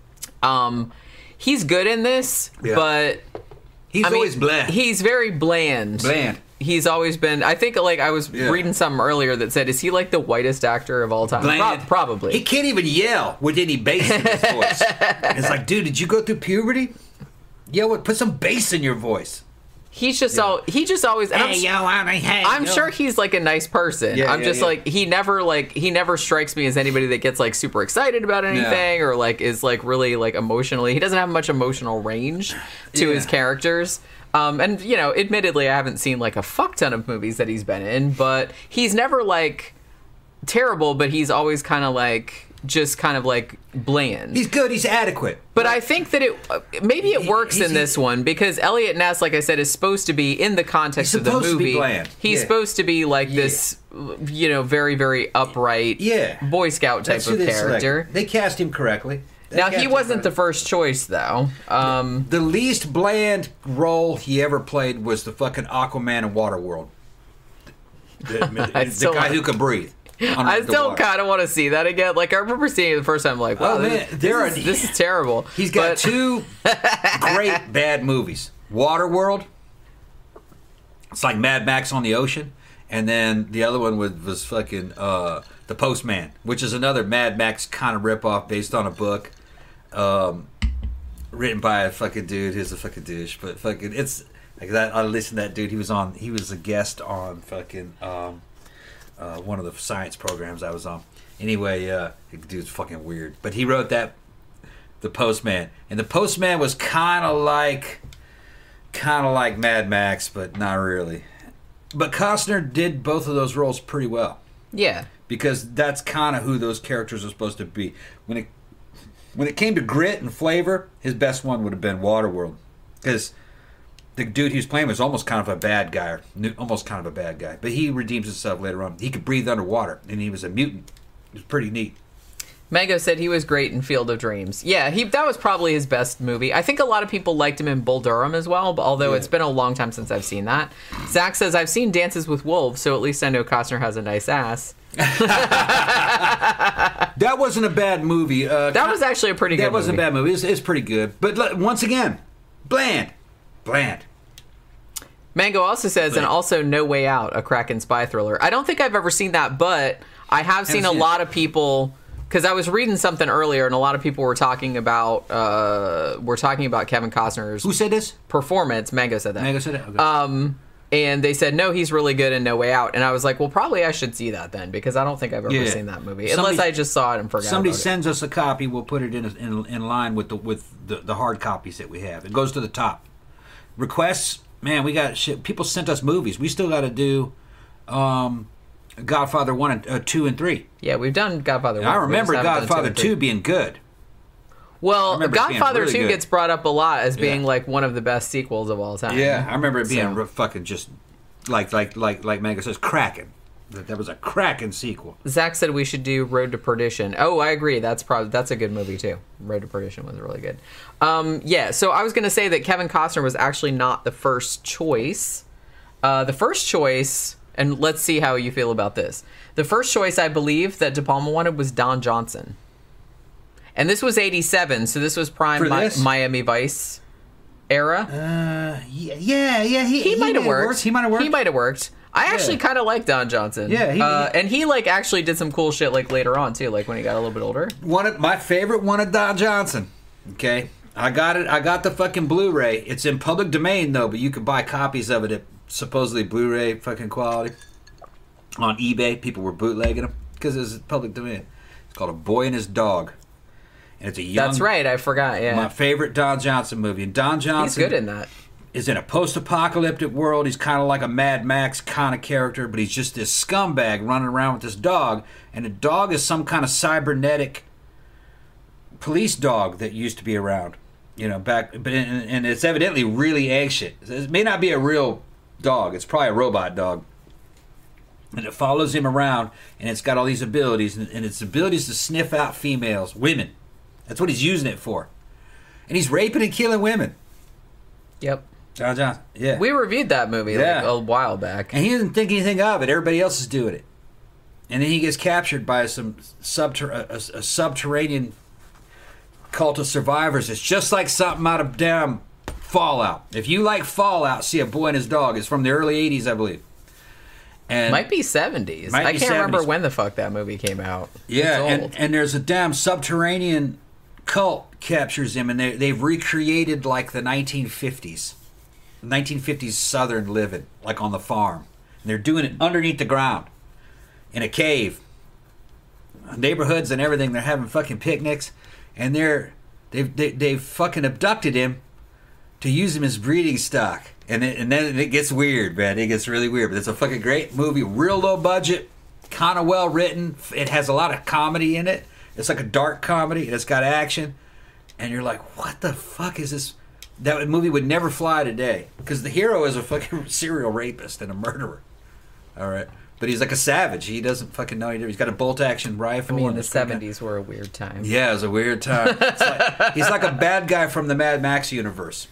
He's good in this, but he's always bland. He's very bland. He's always been. I think, like, I was reading something earlier that said, is he like the whitest actor of all time? Probably. He can't even yell with any bass in his voice. It's like, dude, did you go through puberty? Yo, put some bass in your voice. He's just always. And I'm sure he's like a nice person. I'm just like, he never strikes me as anybody that gets like super excited about anything or like is like really like emotionally. He doesn't have much emotional range to his characters. And, you know, admittedly, I haven't seen, like, a fuck ton of movies that he's been in, but he's never, like, terrible, but he's always kind of, like, just kind of, like, bland. He's good. He's adequate. But I think that maybe it works in this one, because Elliot Ness, like I said, is supposed to be, in the context of the movie, to be bland. He's supposed to be, like, this, you know, very, very upright Boy Scout type of character. They cast him correctly. Now, he wasn't the first choice, though. The least bland role he ever played was the fucking Aquaman in Waterworld. The guy who could breathe. I still kind of want to see that again. Like, I remember seeing it the first time, like, wow, this is terrible. He's got two great bad movies. Waterworld. It's like Mad Max on the ocean. And then the other one was fucking The Postman, which is another Mad Max kind of ripoff based on a book. Written by a fucking dude who's a fucking douche, but fucking it's like that. I listened to that dude. He was a guest on fucking one of the science programs I was on. Anyway, the dude's fucking weird, but he wrote that The Postman, and The Postman was kind of like Mad Max, but not really. But Costner did both of those roles pretty well. Yeah, because that's kind of who those characters are supposed to be. when it came to grit and flavor, his best one would have been Waterworld, because the dude he was playing was almost kind of a bad guy, but he redeems himself later on. He could breathe underwater, and he was a mutant. It was pretty neat. Mango said he was great in Field of Dreams. Yeah, that was probably his best movie. I think a lot of people liked him in Bull Durham as well, although it's been a long time since I've seen that. Zach says, I've seen Dances with Wolves, so at least I know Costner has a nice ass. That wasn't a bad movie. That was actually a pretty good movie. That wasn't a bad movie. It's pretty good. But once again, bland. Mango also says, and also No Way Out, a Kraken spy thriller. I don't think I've ever seen that, but I have seen a lot of people... Because I was reading something earlier, and a lot of people were talking about Kevin Costner's. Who said this? Performance. Mango said that. Mango said it. Okay. And they said no, he's really good in No Way Out, and I was like, well, probably I should see that then, because I don't think I've ever seen that movie, unless I just saw it and forgot. Somebody sends us a copy, we'll put it in line with the hard copies that we have. It goes to the top. Requests, man, we got shit. People sent us movies. We still got to do. Godfather 1 and 2 and 3. Yeah, we've done Godfather 1. I remember Godfather 2 being good. Well, Godfather really 2 gets brought up a lot as being like one of the best sequels of all time. Yeah, I remember it being fucking just like Mango says, cracking. That was a cracking sequel. Zach said we should do Road to Perdition. Oh, I agree. That's a good movie too. Road to Perdition was really good. Yeah, so I was going to say that Kevin Costner was actually not the first choice. The first choice... And let's see how you feel about this. The first choice, I believe, that De Palma wanted was Don Johnson. And this was 87, so this was prime Miami Vice era. Yeah. He might have worked. He might have worked. I actually kind of like Don Johnson. Yeah. And he like actually did some cool shit like later on, too, like when he got a little bit older. My favorite one of Don Johnson. Okay. I got it. I got the fucking Blu-ray. It's in public domain, though, but you can buy copies of it at supposedly Blu-ray fucking quality on eBay. People were bootlegging them because it was public domain. It's called A Boy and His Dog, and it's a young. That's right, I forgot. Yeah, my favorite Don Johnson movie. And Don Johnson, he's good in that. Is in a post-apocalyptic world. He's kind of like a Mad Max kind of character, but he's just this scumbag running around with this dog, and the dog is some kind of cybernetic police dog that used to be around, and it's evidently really ancient. It may not be a real dog. It's probably a robot dog. And it follows him around, and it's got all these abilities, and its abilities to sniff out women. That's what he's using it for. And he's raping and killing women. Yep. Don Johnson. Yeah. We reviewed that movie like a while back. And he doesn't think anything of it. Everybody else is doing it. And then he gets captured by some subterranean cult of survivors. It's just like something out of damn Fallout. If you like Fallout, see A Boy and His Dog. It's from the early 80s, I believe. And might be 70s. I can't remember when the fuck that movie came out. Yeah, and there's a damn subterranean cult captures him, and they've recreated like the 1950s. 1950s Southern living, like on the farm. And they're doing it underneath the ground, in a cave. Neighborhoods and everything, they're having fucking picnics, and they've fucking abducted him to use him as breeding stock. And then it gets weird, man. It gets really weird. But it's a fucking great movie. Real low budget. Kind of well written. It has a lot of comedy in it. It's like a dark comedy. And it's got action. And you're like, what the fuck is this? That movie would never fly today. Because the hero is a fucking serial rapist and a murderer. All right. But he's like a savage. He doesn't fucking know any difference. He's got a bolt-action rifle. I mean, the 70s were a weird time. Yeah, it was a weird time. He's like a bad guy from the Mad Max universe.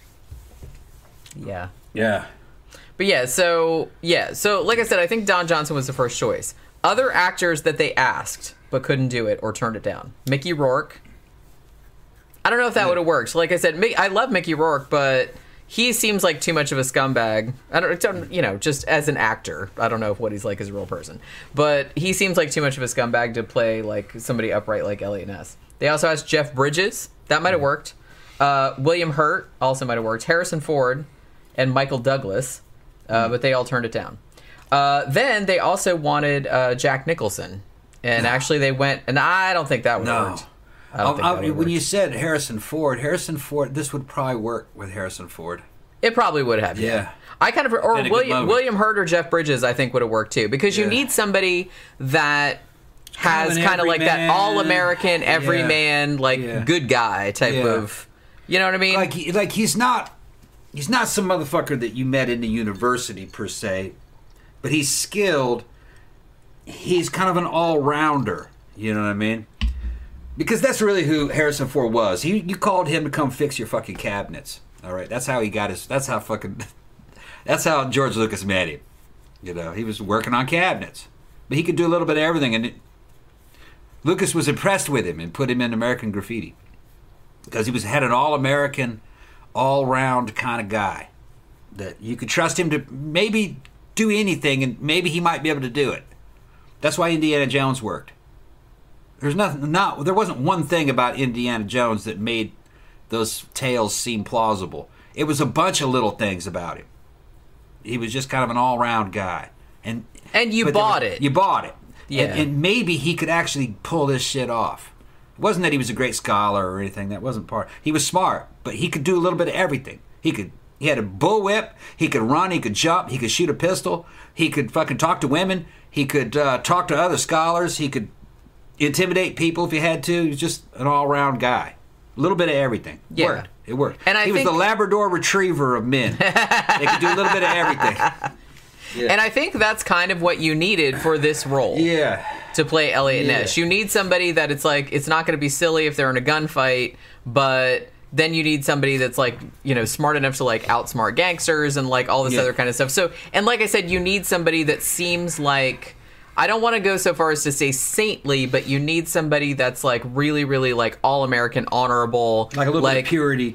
Yeah. Yeah. But so like I said, I think Don Johnson was the first choice. Other actors that they asked but couldn't do it or turned it down. Mickey Rourke. I don't know if that would have worked. Like I said, I love Mickey Rourke, but he seems like too much of a scumbag. I don't just as an actor. I don't know what he's like as a real person. But he seems like too much of a scumbag to play like somebody upright like Elliot Ness. They also asked Jeff Bridges. That might have worked. William Hurt also might have worked. Harrison Ford and Michael Douglas, but they all turned it down. Then they also wanted Jack Nicholson, and actually they went, and I don't think that would have worked. When you said Harrison Ford, this would probably work with Harrison Ford. It probably would have, yeah. I kind of, or William Hurt or Jeff Bridges, I think would have worked too, because you need somebody that has kind of like that all-American, everyman, good guy type of, you know what I mean? Like he's not some motherfucker that you met in the university per se, but he's skilled. He's kind of an all-rounder, you know what I mean? Because that's really who Harrison Ford was. You called him to come fix your fucking cabinets. All right, that's how he got his. That's how George Lucas met him. You know, he was working on cabinets, but he could do a little bit of everything. And Lucas was impressed with him and put him in American Graffiti because he had an all-American, all-round kind of guy that you could trust him to maybe do anything, and maybe he might be able to do it. That's why Indiana Jones worked. There wasn't one thing about Indiana Jones that made those tales seem plausible. It was a bunch of little things about him. He was just kind of an all-round guy. And you bought it. You bought it. Yeah. And maybe he could actually pull this shit off. It wasn't that he was a great scholar or anything. That wasn't part. He was smart, but he could do a little bit of everything. He had a bullwhip. He could run. He could jump. He could shoot a pistol. He could fucking talk to women. He could talk to other scholars. He could intimidate people if he had to. He was just an all-round guy. A little bit of everything. Yeah. It worked. And he was the Labrador Retriever of men. They could do a little bit of everything. Yeah. And I think that's kind of what you needed for this role. Yeah. To play Elliot Ness. You need somebody that it's not going to be silly if they're in a gunfight, but then you need somebody that's smart enough to outsmart gangsters and all this other kind of stuff. So, and like I said, you need somebody that seems like, I don't want to go so far as to say saintly, but you need somebody that's really, really all-American, honorable, a little bit of purity.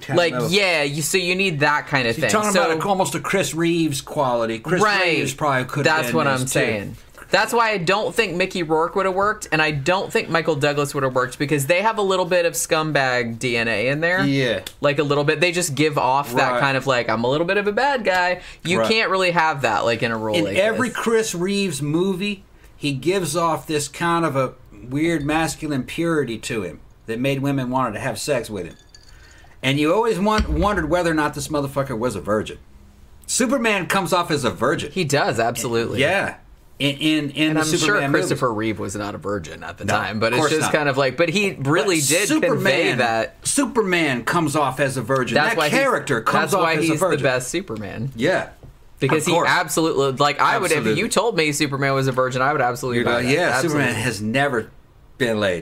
So you need that kind of thing. You're talking about almost a Chris Reeves quality. Chris Reeves probably could have been. That's what I'm saying. That's why I don't think Mickey Rourke would have worked, and I don't think Michael Douglas would have worked, because they have a little bit of scumbag DNA in there. Yeah. A little bit. They just give off that kind of I'm a little bit of a bad guy. You can't really have that in a role like this. In every Chris Reeves movie, he gives off this kind of a weird masculine purity to him that made women want to have sex with him. And you always wondered whether or not this motherfucker was a virgin. Superman comes off as a virgin. He does, absolutely. Yeah. In and the I'm Superman sure Christopher movies. Reeve was not a virgin at the time, but it's just kind of but he really did convey that. Superman comes off as a virgin. That character comes off as a virgin. That's why he's the best Superman. Yeah. Because he absolutely, I would, if you told me Superman was a virgin, I would absolutely buy that. Yeah, absolutely. Superman has never been laid.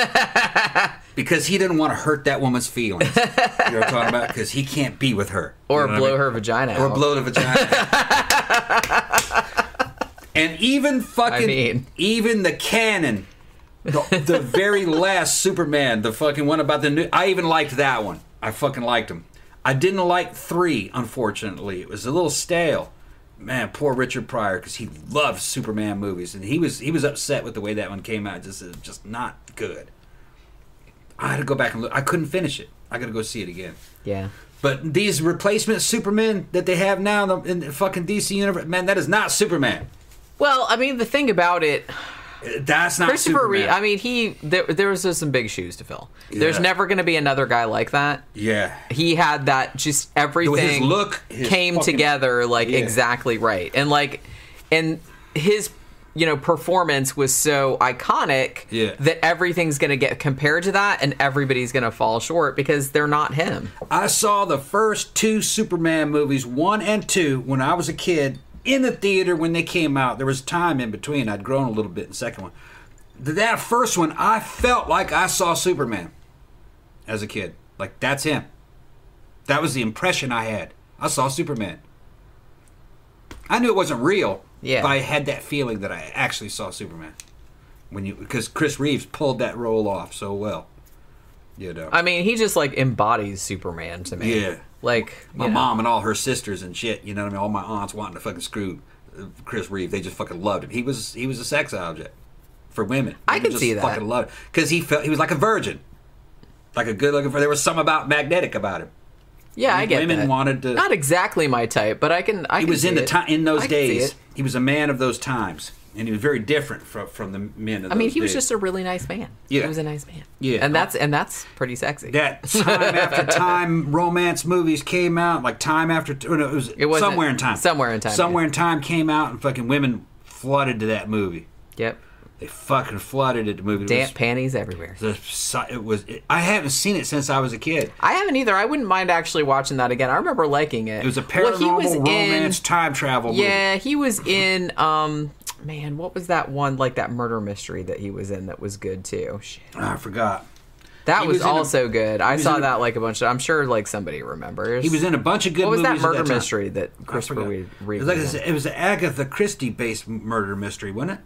Because he didn't want to hurt that woman's feelings. You know what I'm talking about? Because he can't be with her. Or blow her vagina out. Or blow the vagina out. And even even the canon, the very last Superman, the fucking one about the new, I even liked that one. I fucking liked him. I didn't like 3, unfortunately. It was a little stale. Man, poor Richard Pryor, because he loved Superman movies, and he was upset with the way that one came out. Just not good. I had to go back and look. I couldn't finish it. I got to go see it again. Yeah. But these replacement Supermen that they have now in the fucking DC universe, man, that is not Superman. Well, I mean, the thing about it, that's not Christopher Superman. Reeve. I mean, there was just some big shoes to fill. Yeah. There's never going to be another guy like that. Yeah, he had that. Just everything. His look came together exactly right, and his performance was so iconic that everything's going to get compared to that, and everybody's going to fall short because they're not him. I saw the first 2 Superman movies, 1 and 2, when I was a kid. In the theater when they came out. There was time in between. I'd grown a little bit in the second one. That first one, I felt like I saw Superman as a kid. That's him. That was the impression I had. I saw Superman. I knew it wasn't real, but I had that feeling that I actually saw Superman. Because Chris Reeves pulled that role off so well. I mean, he just embodies Superman to me. Yeah. My mom and all her sisters and shit, you know what I mean? All my aunts wanting to fucking screw Chris Reeve. They just fucking loved him. He was a sex object for women. I can see that. Fucking loved him. Because he was like a virgin. Like a good looking, there was something magnetic about him. Yeah, I get that. Women wanted to. Not exactly my type, but I can. He was in those days. He was a man of those times. And he was very different from the men of those days. I mean, he was just a really nice man. Yeah. He was a nice man. Yeah. And that's pretty sexy. That time after time romance movies came out, time after... it was Somewhere in Time. Somewhere in Time. Somewhere in Time came out, and fucking women flooded to that movie. Yep. They fucking flooded it. The movie. Damp panties everywhere. I haven't seen it since I was a kid. I haven't either. I wouldn't mind actually watching that again. I remember liking it. It was a paranormal romance time travel movie. Yeah, he was in man, what was that one, like that murder mystery that he was in that was good too? Shit. I forgot. That was also good. I saw that like a bunch of. I'm sure like somebody remembers. He was in a bunch of good movies. What was that murder mystery that Christopher Reeve? It was an Agatha Christie based murder mystery, wasn't it?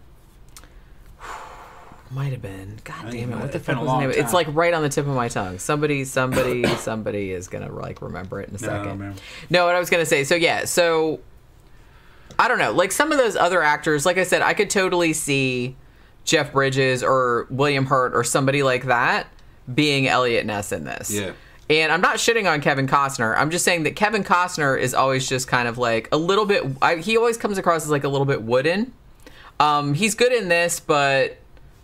Might have been. God damn it! What the fuck was the name? It's like right on the tip of my tongue. Somebody is gonna like remember it in a second. No, what I was gonna say. So yeah, so I don't know. Like some of those other actors, like I said, I could totally see Jeff Bridges or William Hurt or somebody like that being Elliot Ness in this. Yeah. And I'm not shitting on Kevin Costner. I'm just saying that Kevin Costner is always just kind of like a little bit. He always comes across as like a little bit wooden. He's good in this, but.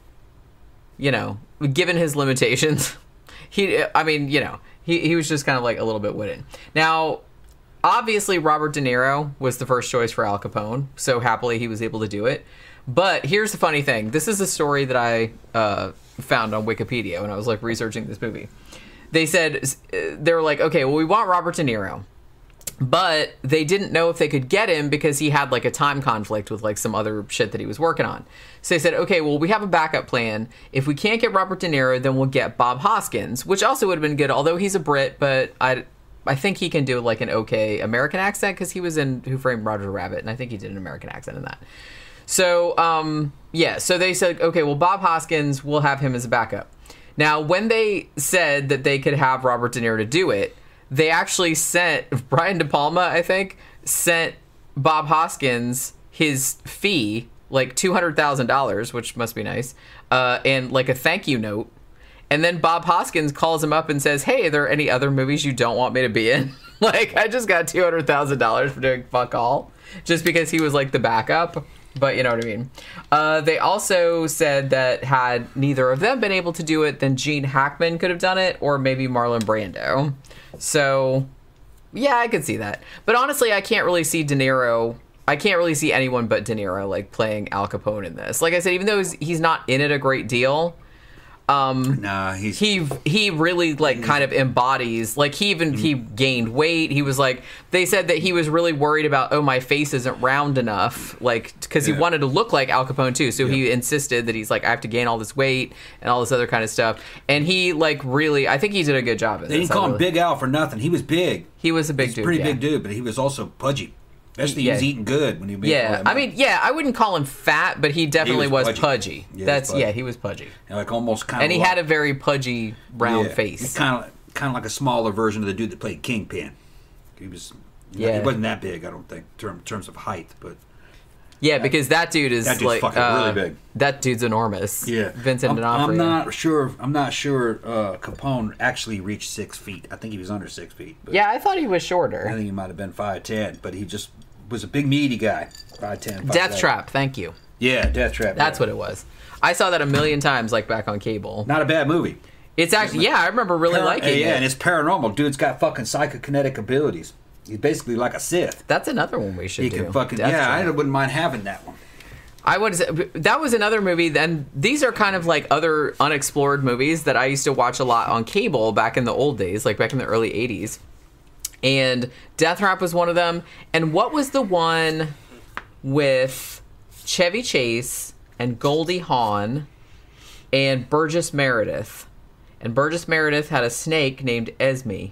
You know, given his limitations, he was just kind of like a little bit wooden. Now, obviously, Robert De Niro was the first choice for Al Capone, so happily he was able to do it. But here's the funny thing. This is a story that I found on Wikipedia when I was like researching this movie. They were like, okay, well, we want Robert De Niro. But they didn't know if they could get him because he had like a time conflict with like some other shit that he was working on. So they said, okay, well, we have a backup plan. If we can't get Robert De Niro, then we'll get Bob Hoskins, which also would have been good, although he's a Brit, but I think he can do like an okay American accent because he was in Who Framed Roger Rabbit, and I think he did an American accent in that. So, so they said, okay, well, Bob Hoskins, we'll have him as a backup. Now, when they said that they could have Robert De Niro to do it, they actually sent, Brian De Palma, I think, sent Bob Hoskins his fee, like $200,000, which must be nice, and like a thank you note. And then Bob Hoskins calls him up and says, hey, are there any other movies you don't want me to be in? Like, I just got $200,000 for doing fuck all, just because he was like the backup. But you know what I mean. They also said that had neither of them been able to do it, then Gene Hackman could have done it, or maybe Marlon Brando. So, yeah, I could see that. But honestly, I can't really see De Niro. I can't really see anyone but De Niro like playing Al Capone in this. Like I said, even though he's not in it a great deal, he really like kind of embodies. Like he gained weight. He was like, they said that he was really worried about, my face isn't round enough, like because he wanted to look like Al Capone too. So he insisted that he's like, I have to gain all this weight and all this other kind of stuff. And he like really, I think he did a good job. They didn't call him Big Al for nothing. He was big. He was a big dude. Pretty big dude, but he was also pudgy. Especially he was eating good when he made I wouldn't call him fat, but he definitely was pudgy. Yeah, he was pudgy. And like almost kind of. And he had a very pudgy, round face. Kind of like a smaller version of the dude that played Kingpin. He was. He wasn't that big, I don't think, in terms of height, but. Yeah, because that dude is like fucking really big. That dude's enormous. Yeah, Vincent D'Onofrio. I'm not sure. Capone actually reached 6 feet. I think he was under 6 feet. But yeah, I thought he was shorter. I think he might have been 5'10", but he just was a big meaty guy. 5'10". 5'7". Death Trap. Thank you. Yeah, Death Trap. That's what it was. I saw that a million times, like back on cable. Not a bad movie. It's actually I remember really liking it. Yeah, and it's paranormal. Dude's got fucking psychokinetic abilities. He's basically like a Sith. That's another one we should do. He can fucking I wouldn't mind having that one. That was another movie. Then these are kind of like other unexplored movies that I used to watch a lot on cable back in the old days, like back in the early 80s. And Death Trap was one of them. And what was the one with Chevy Chase and Goldie Hawn and Burgess Meredith? And Burgess Meredith had a snake named Esme.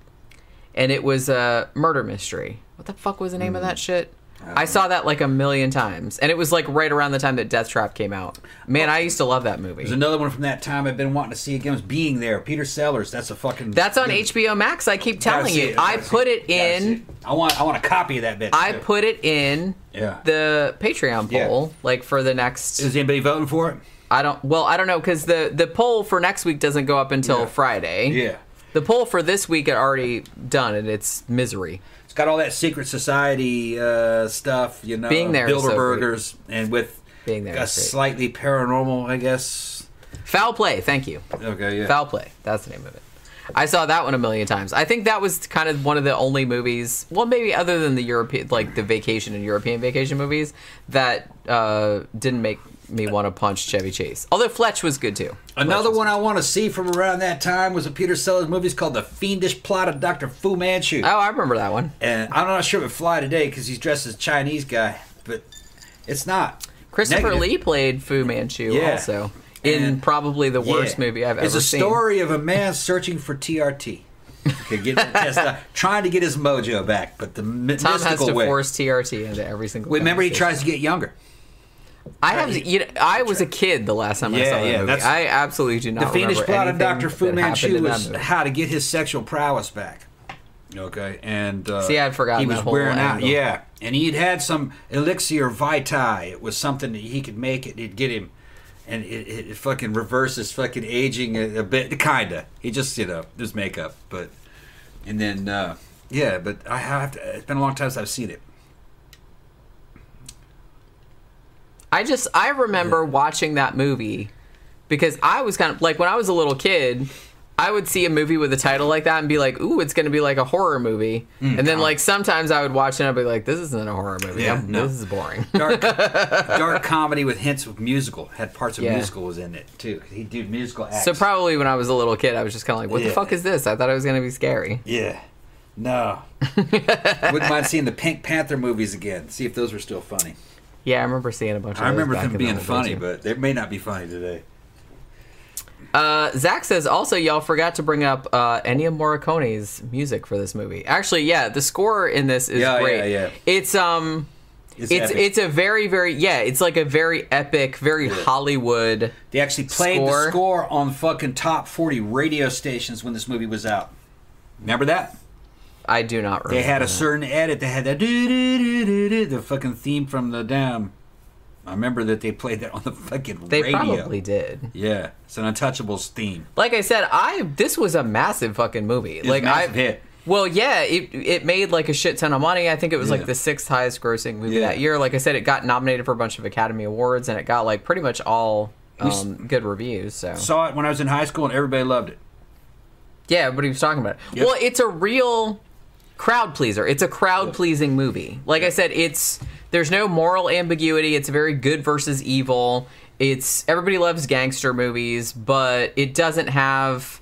And it was a murder mystery. What the fuck was the name of that shit? I saw that like a million times. And it was like right around the time that Death Trap came out. Man, I used to love that movie. There's another one from that time I've been wanting to see again. Was Being There. Peter Sellers. That's a fucking... That's on HBO Max. I keep telling you. I put it in... I want a copy of that bitch. I put it in the Patreon poll, like for the next... Is anybody voting for it? I don't know, because the poll for next week doesn't go up until Friday. Yeah. The poll for this week had already done, and it's misery. It's got all that secret society stuff, you know, Being There, Bilderbergers, and with Being There a slightly paranormal, I guess. Foul Play, thank you. Okay, yeah. Foul Play, that's the name of it. I saw that one a million times. I think that was kind of one of the only movies, well, maybe other than the European, like the vacation and European vacation movies, that didn't make me want to punch Chevy Chase. Although Fletch was good too. Another one I want to see from around that time was a Peter Sellers movie. It's called The Fiendish Plot of Dr. Fu Manchu. Oh, I remember that one. And I'm not sure if it would fly today because he's dressed as a Chinese guy, but it's not. Christopher Negative. Lee played Fu Manchu Yeah. also in And- probably the worst movie I've ever seen. It's a story of a man searching for TRT. Okay, trying to get his mojo back, but the Tom mystical has to way. force TRT into every single. Remember, he conversation. tries to get younger. I was a kid the last time I saw that movie. I absolutely do not The Fiendish remember Plot of anything Dr. Fu that happened Manchu in that was movie. how to get his sexual prowess back. Okay, and See, I'd forgotten he was that whole wearing out. angle. Yeah, and he'd had some elixir vitae. It was something that he could make it. It'd get him, and it fucking reverses fucking aging a bit, kinda. He just there's makeup, but and then yeah, but I have to. It's been a long time since I've seen it. I remember watching that movie because I was kind of like, when I was a little kid, I would see a movie with a title like that and be like, ooh, it's going to be like a horror movie. And then like sometimes I would watch it and I'd be like, this isn't a horror movie. Yeah, no. This is boring. Dark comedy with hints of musical. Had parts of Yeah. musical was in it too. He did musical acts. So probably when I was a little kid, I was just kind of like, what the Yeah. fuck is this? I thought it was going to be scary. Yeah. No. Wouldn't mind seeing the Pink Panther movies again. See if those were still funny. Yeah, I remember seeing a bunch of I those remember back them in being the old funny, days. but they may not be funny today. Zach says, also, y'all forgot to bring up Ennio Morricone's music for this movie. Actually, yeah, the score in this is great. Yeah. It's epic. it's a very, very, it's like a very epic, very Hollywood. They actually played the score on fucking top 40 radio stations when this movie was out. Remember that? I do not remember. They had a certain edit. They had that the fucking theme from the Dam. I remember that they played that on the fucking They radio. probably did. Yeah, it's an Untouchables theme. Like I said, this was a massive fucking movie. It's a massive hit. Well, yeah, it made like a shit ton of money. I think it was like the 6th highest grossing movie that year. Like I said, it got nominated for a bunch of Academy Awards, and it got like pretty much all good reviews. So Saw it when I was in high school, and everybody loved it. yeah, everybody was talking about it. Yep. Well, it's a real crowd pleaser. It's a crowd pleasing movie. Like I said, there's no moral ambiguity. It's very good versus evil. Everybody loves gangster movies, but it doesn't have,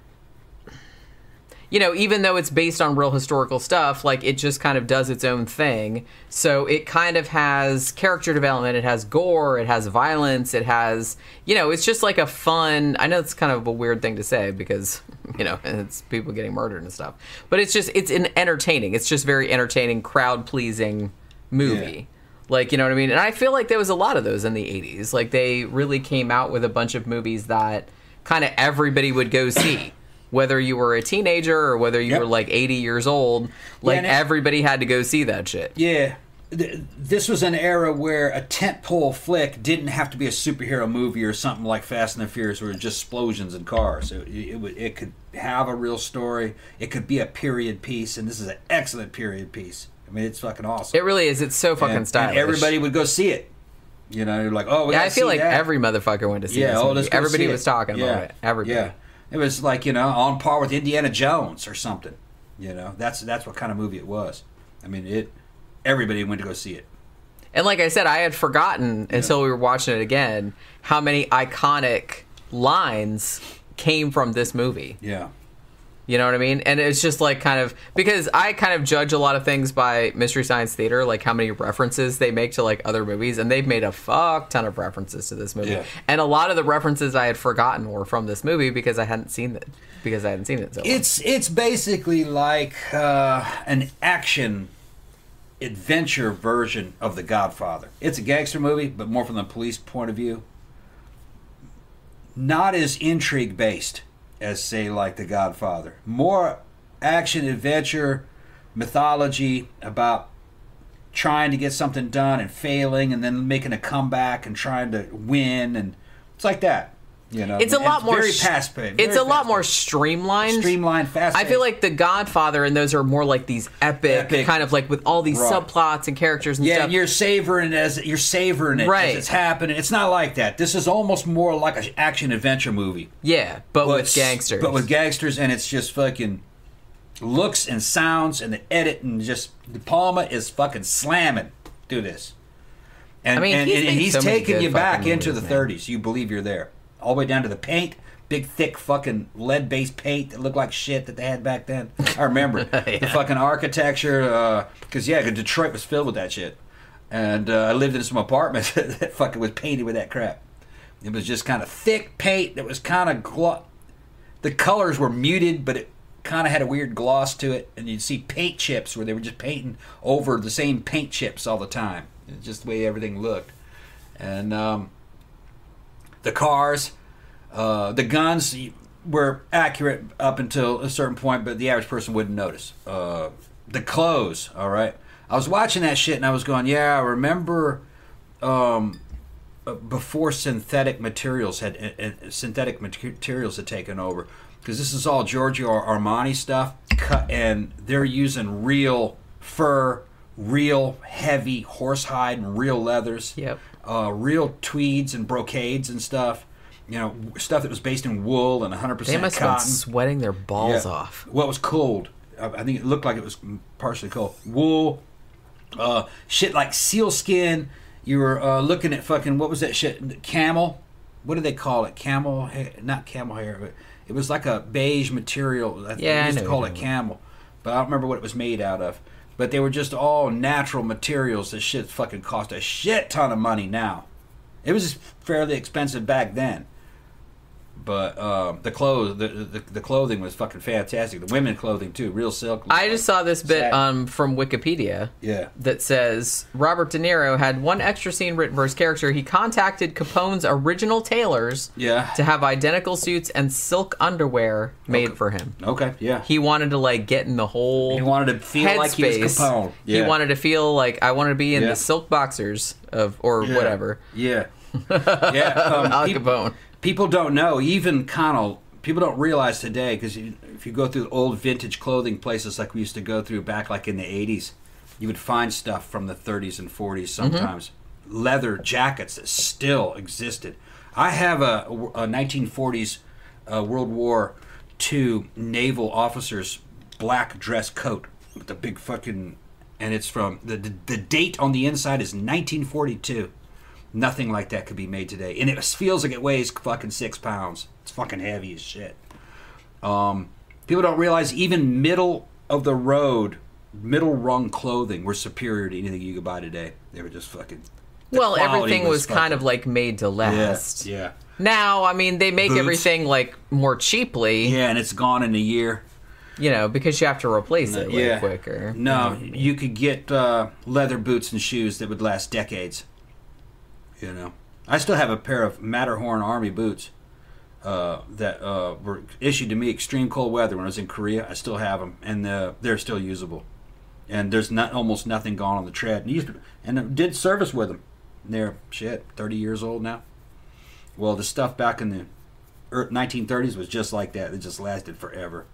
even though it's based on real historical stuff, like it just kind of does its own thing. So it kind of has character development, it has gore, it has violence, it has, it's just like a fun, I know it's kind of a weird thing to say because, it's people getting murdered and stuff, but it's an entertaining, it's just very entertaining, crowd pleasing movie. Yeah. Like, you know what I mean? And I feel like there was a lot of those in the 80s. Like, they really came out with a bunch of movies that kind of everybody would go see. Whether you were a teenager or whether you were, like, 80 years old. Like, everybody had to go see that shit. Yeah. This was an era where a tentpole flick didn't have to be a superhero movie or something like Fast and the Furious where it was just explosions and cars. It could have a real story. It could be a period piece, and this is an excellent period piece. I mean, it's fucking awesome. It really is. It's so fucking stylish. And everybody would go see it. You're like, oh, we yeah, gotta I feel see like that. every motherfucker went to see this let's movie. go Everybody see was talking about it. Everybody. Yeah. It was like, on par with Indiana Jones or something. That's what kind of movie it was. I mean, everybody went to go see it. And like I said, I had forgotten until we were watching it again how many iconic lines came from this movie. Yeah. You know what I mean? And it's just like kind of, because I kind of judge a lot of things by Mystery Science Theater, like how many references they make to like other movies, and they've made a fuck ton of references to this movie. Yeah. And a lot of the references I had forgotten were from this movie because I hadn't seen it. So it's basically like an action adventure version of The Godfather. It's a gangster movie, but more from the police point of view. Not as intrigue based as, say, like The Godfather. More action, adventure, mythology about trying to get something done and failing and then making a comeback and trying to win. And it's like that. It's a lot more very fast-paced. It's a lot more streamlined. Fast-paced. I feel like The Godfather and those are more like these epic kind of like with all these subplots and characters and stuff. Yeah, and you're savoring it as it's happening. It's not like that. This is almost more like an action adventure movie. Yeah, but with gangsters. But with gangsters, and it's just fucking looks and sounds and the edit and just De Palma is fucking slamming through this. And, I mean, and made he's so many taking good you back fucking into movies, the man. 30s. You believe you're there. All the way down to the paint. Big, thick fucking lead-based paint that looked like shit that they had back then. I remember. The fucking architecture. Because, Detroit was filled with that shit. And I lived in some apartments that fucking was painted with that crap. It was just kind of thick paint that was kind of... The colors were muted, but it kind of had a weird gloss to it. And you'd see paint chips where they were just painting over the same paint chips all the time. It's just the way everything looked. And the cars... the guns were accurate up until a certain point, but the average person wouldn't notice. The clothes, all right. I was watching that shit and I was going, yeah, I remember before synthetic materials had taken over, because this is all Giorgio Armani stuff, and they're using real fur, real heavy horsehide, and real leathers, real tweeds and brocades and stuff. You know, stuff that was based in wool and 100% cotton. They must have been sweating their balls off. Well, it was cold. I think it looked like it was partially cold. Wool, shit like sealskin. You were looking at fucking, what was that shit? Camel? What do they call it? Camel hair? Not camel hair, but it was like a beige material. I used to call it camel. But I don't remember what it was made out of. But they were just all natural materials. This shit fucking cost a shit ton of money now. It was fairly expensive back then. But the clothes, the clothing was fucking fantastic. The women clothing too, real silk. I just saw this bit from Wikipedia. Yeah. That says Robert De Niro had one extra scene written for his character. He contacted Capone's original tailors to have identical suits and silk underwear made for him. Okay, yeah. He wanted to like get in the whole. He wanted to feel like he was Capone. Yeah. He wanted to feel like I wanted to be in the silk boxers whatever. Yeah. Yeah. Al Capone. People don't know, even Connell, people don't realize today, because if you go through old vintage clothing places like we used to go through back like in the 80s, you would find stuff from the 30s and 40s sometimes. Mm-hmm. Leather jackets that still existed. I have a 1940s World War II naval officer's black dress coat with the big fucking... And it's from... The date on the inside is 1942. Nothing like that could be made today. And it feels like it weighs fucking 6 pounds. It's fucking heavy as shit. People don't realize even middle of the road, middle rung clothing were superior to anything you could buy today. They were just fucking... Well, everything was kind of like made to last. Yeah. Now, I mean, they make everything like more cheaply. Yeah, and it's gone in a year. You know, because you have to replace it way quicker. No, you could get leather boots and shoes that would last decades. You know, I still have a pair of Matterhorn Army boots that were issued to me extreme cold weather when I was in Korea. I still have them, and they're still usable. And there's almost nothing gone on the tread. And I did service with them. They're 30 years old now. Well, the stuff back in the 1930s was just like that. It just lasted forever.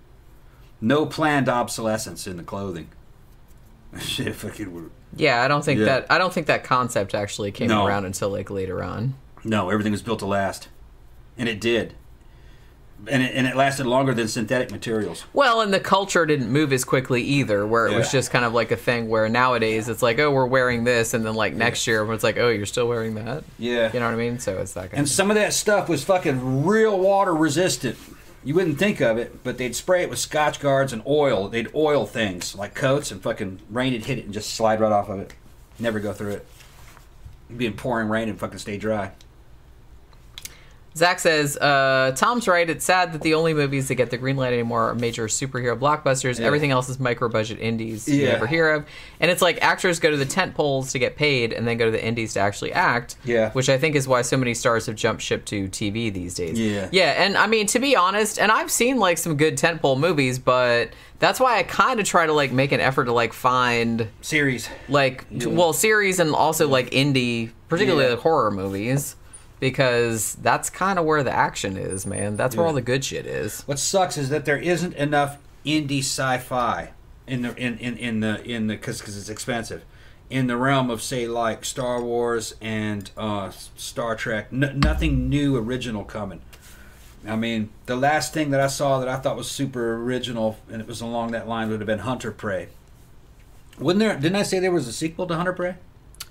No planned obsolescence in the clothing. Shit, fucking. Yeah, I don't think that concept actually came around until like later on. No, everything was built to last, and it did, and it lasted longer than synthetic materials. Well, and the culture didn't move as quickly either, where it was just kind of like a thing where nowadays it's like, oh, we're wearing this, and then like next year it's like, oh, you're still wearing that. Yeah, you know what I mean. So it's that kind. And some of that stuff was fucking real water resistant. You wouldn't think of it, but they'd spray it with Scotch Guards and oil. They'd oil things like coats, and fucking rain would hit it and just slide right off of it. Never go through it. It'd be in pouring rain and fucking stay dry. Zach says, Tom's right. It's sad that the only movies that get the green light anymore are major superhero blockbusters. Yeah. Everything else is micro-budget indies you never hear of. And it's like actors go to the tent poles to get paid and then go to the indies to actually act. Yeah. Which I think is why so many stars have jumped ship to TV these days. Yeah. Yeah, and I mean, to be honest, and I've seen like some good tentpole movies, but that's why I kind of try to like make an effort to like find... Series. Like, series and also like indie, particularly like horror movies. Because that's kind of where the action is, man. That's where all the good shit is. What sucks is that there isn't enough indie sci-fi in the because it's expensive. In the realm of say like Star Wars and Star Trek, nothing new original coming. I mean, the last thing that I saw that I thought was super original, and it was along that line, would have been Hunter Prey. Didn't I say there was a sequel to Hunter Prey?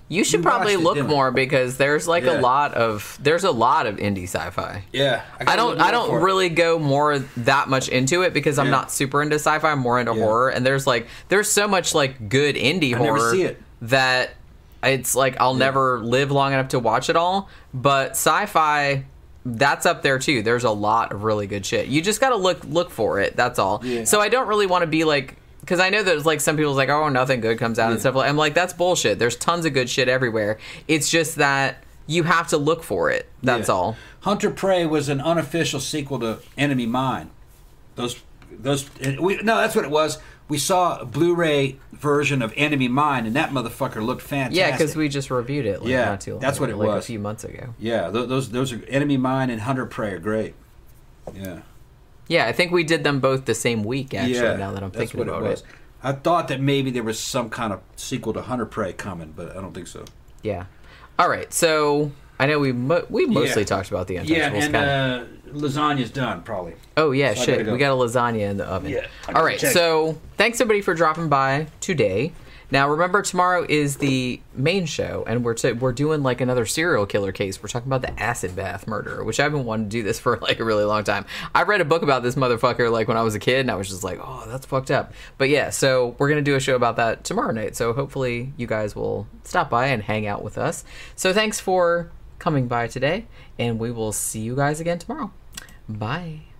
You should We probably watched it, look didn't we? more because there's like Yeah. a lot of indie sci-fi. Yeah, I don't really go more that much into it because I'm Yeah. not super into sci-fi. I'm more into horror, and there's so much like good indie I horror never see it. that it's like I'll never live long enough to watch it all. But sci-fi, that's up there too. There's a lot of really good shit. You just gotta look for it. That's all. Yeah. So I don't really want to be like. Because I know there's like some people's like, oh, nothing good comes out and stuff. I'm like, that's bullshit. There's tons of good shit everywhere. It's just that you have to look for it. That's Yeah. all. Hunter Prey was an unofficial sequel to Enemy Mine. That's what it was. We saw a Blu-ray version of Enemy Mine, and that motherfucker looked fantastic. Yeah, because we just reviewed it. Like, Yeah, not too long that's what ago, it like was. a few months ago. Yeah, those are Enemy Mine and Hunter Prey are great. Yeah. Yeah, I think we did them both the same week. Actually, Yeah, now that I'm that's thinking what about was. it. I thought that maybe there was some kind of sequel to Hunter Prey coming, but I don't think so. Yeah. All right. So I know we mostly Yeah. talked about the Yeah, Untouchables. and lasagna's done probably. Oh yeah, so I shit. gotta go. We got a lasagna in the oven. Yeah, I All gotta right. check. So thanks everybody for dropping by today. Now remember, tomorrow is the main show, and we're doing like another serial killer case. We're talking about the acid bath murder, which I've been wanting to do this for like a really long time. I read a book about this motherfucker like when I was a kid, and I was just like, oh, that's fucked up. But yeah, so we're gonna do a show about that tomorrow night. So hopefully you guys will stop by and hang out with us. So thanks for coming by today, and we will see you guys again tomorrow. Bye.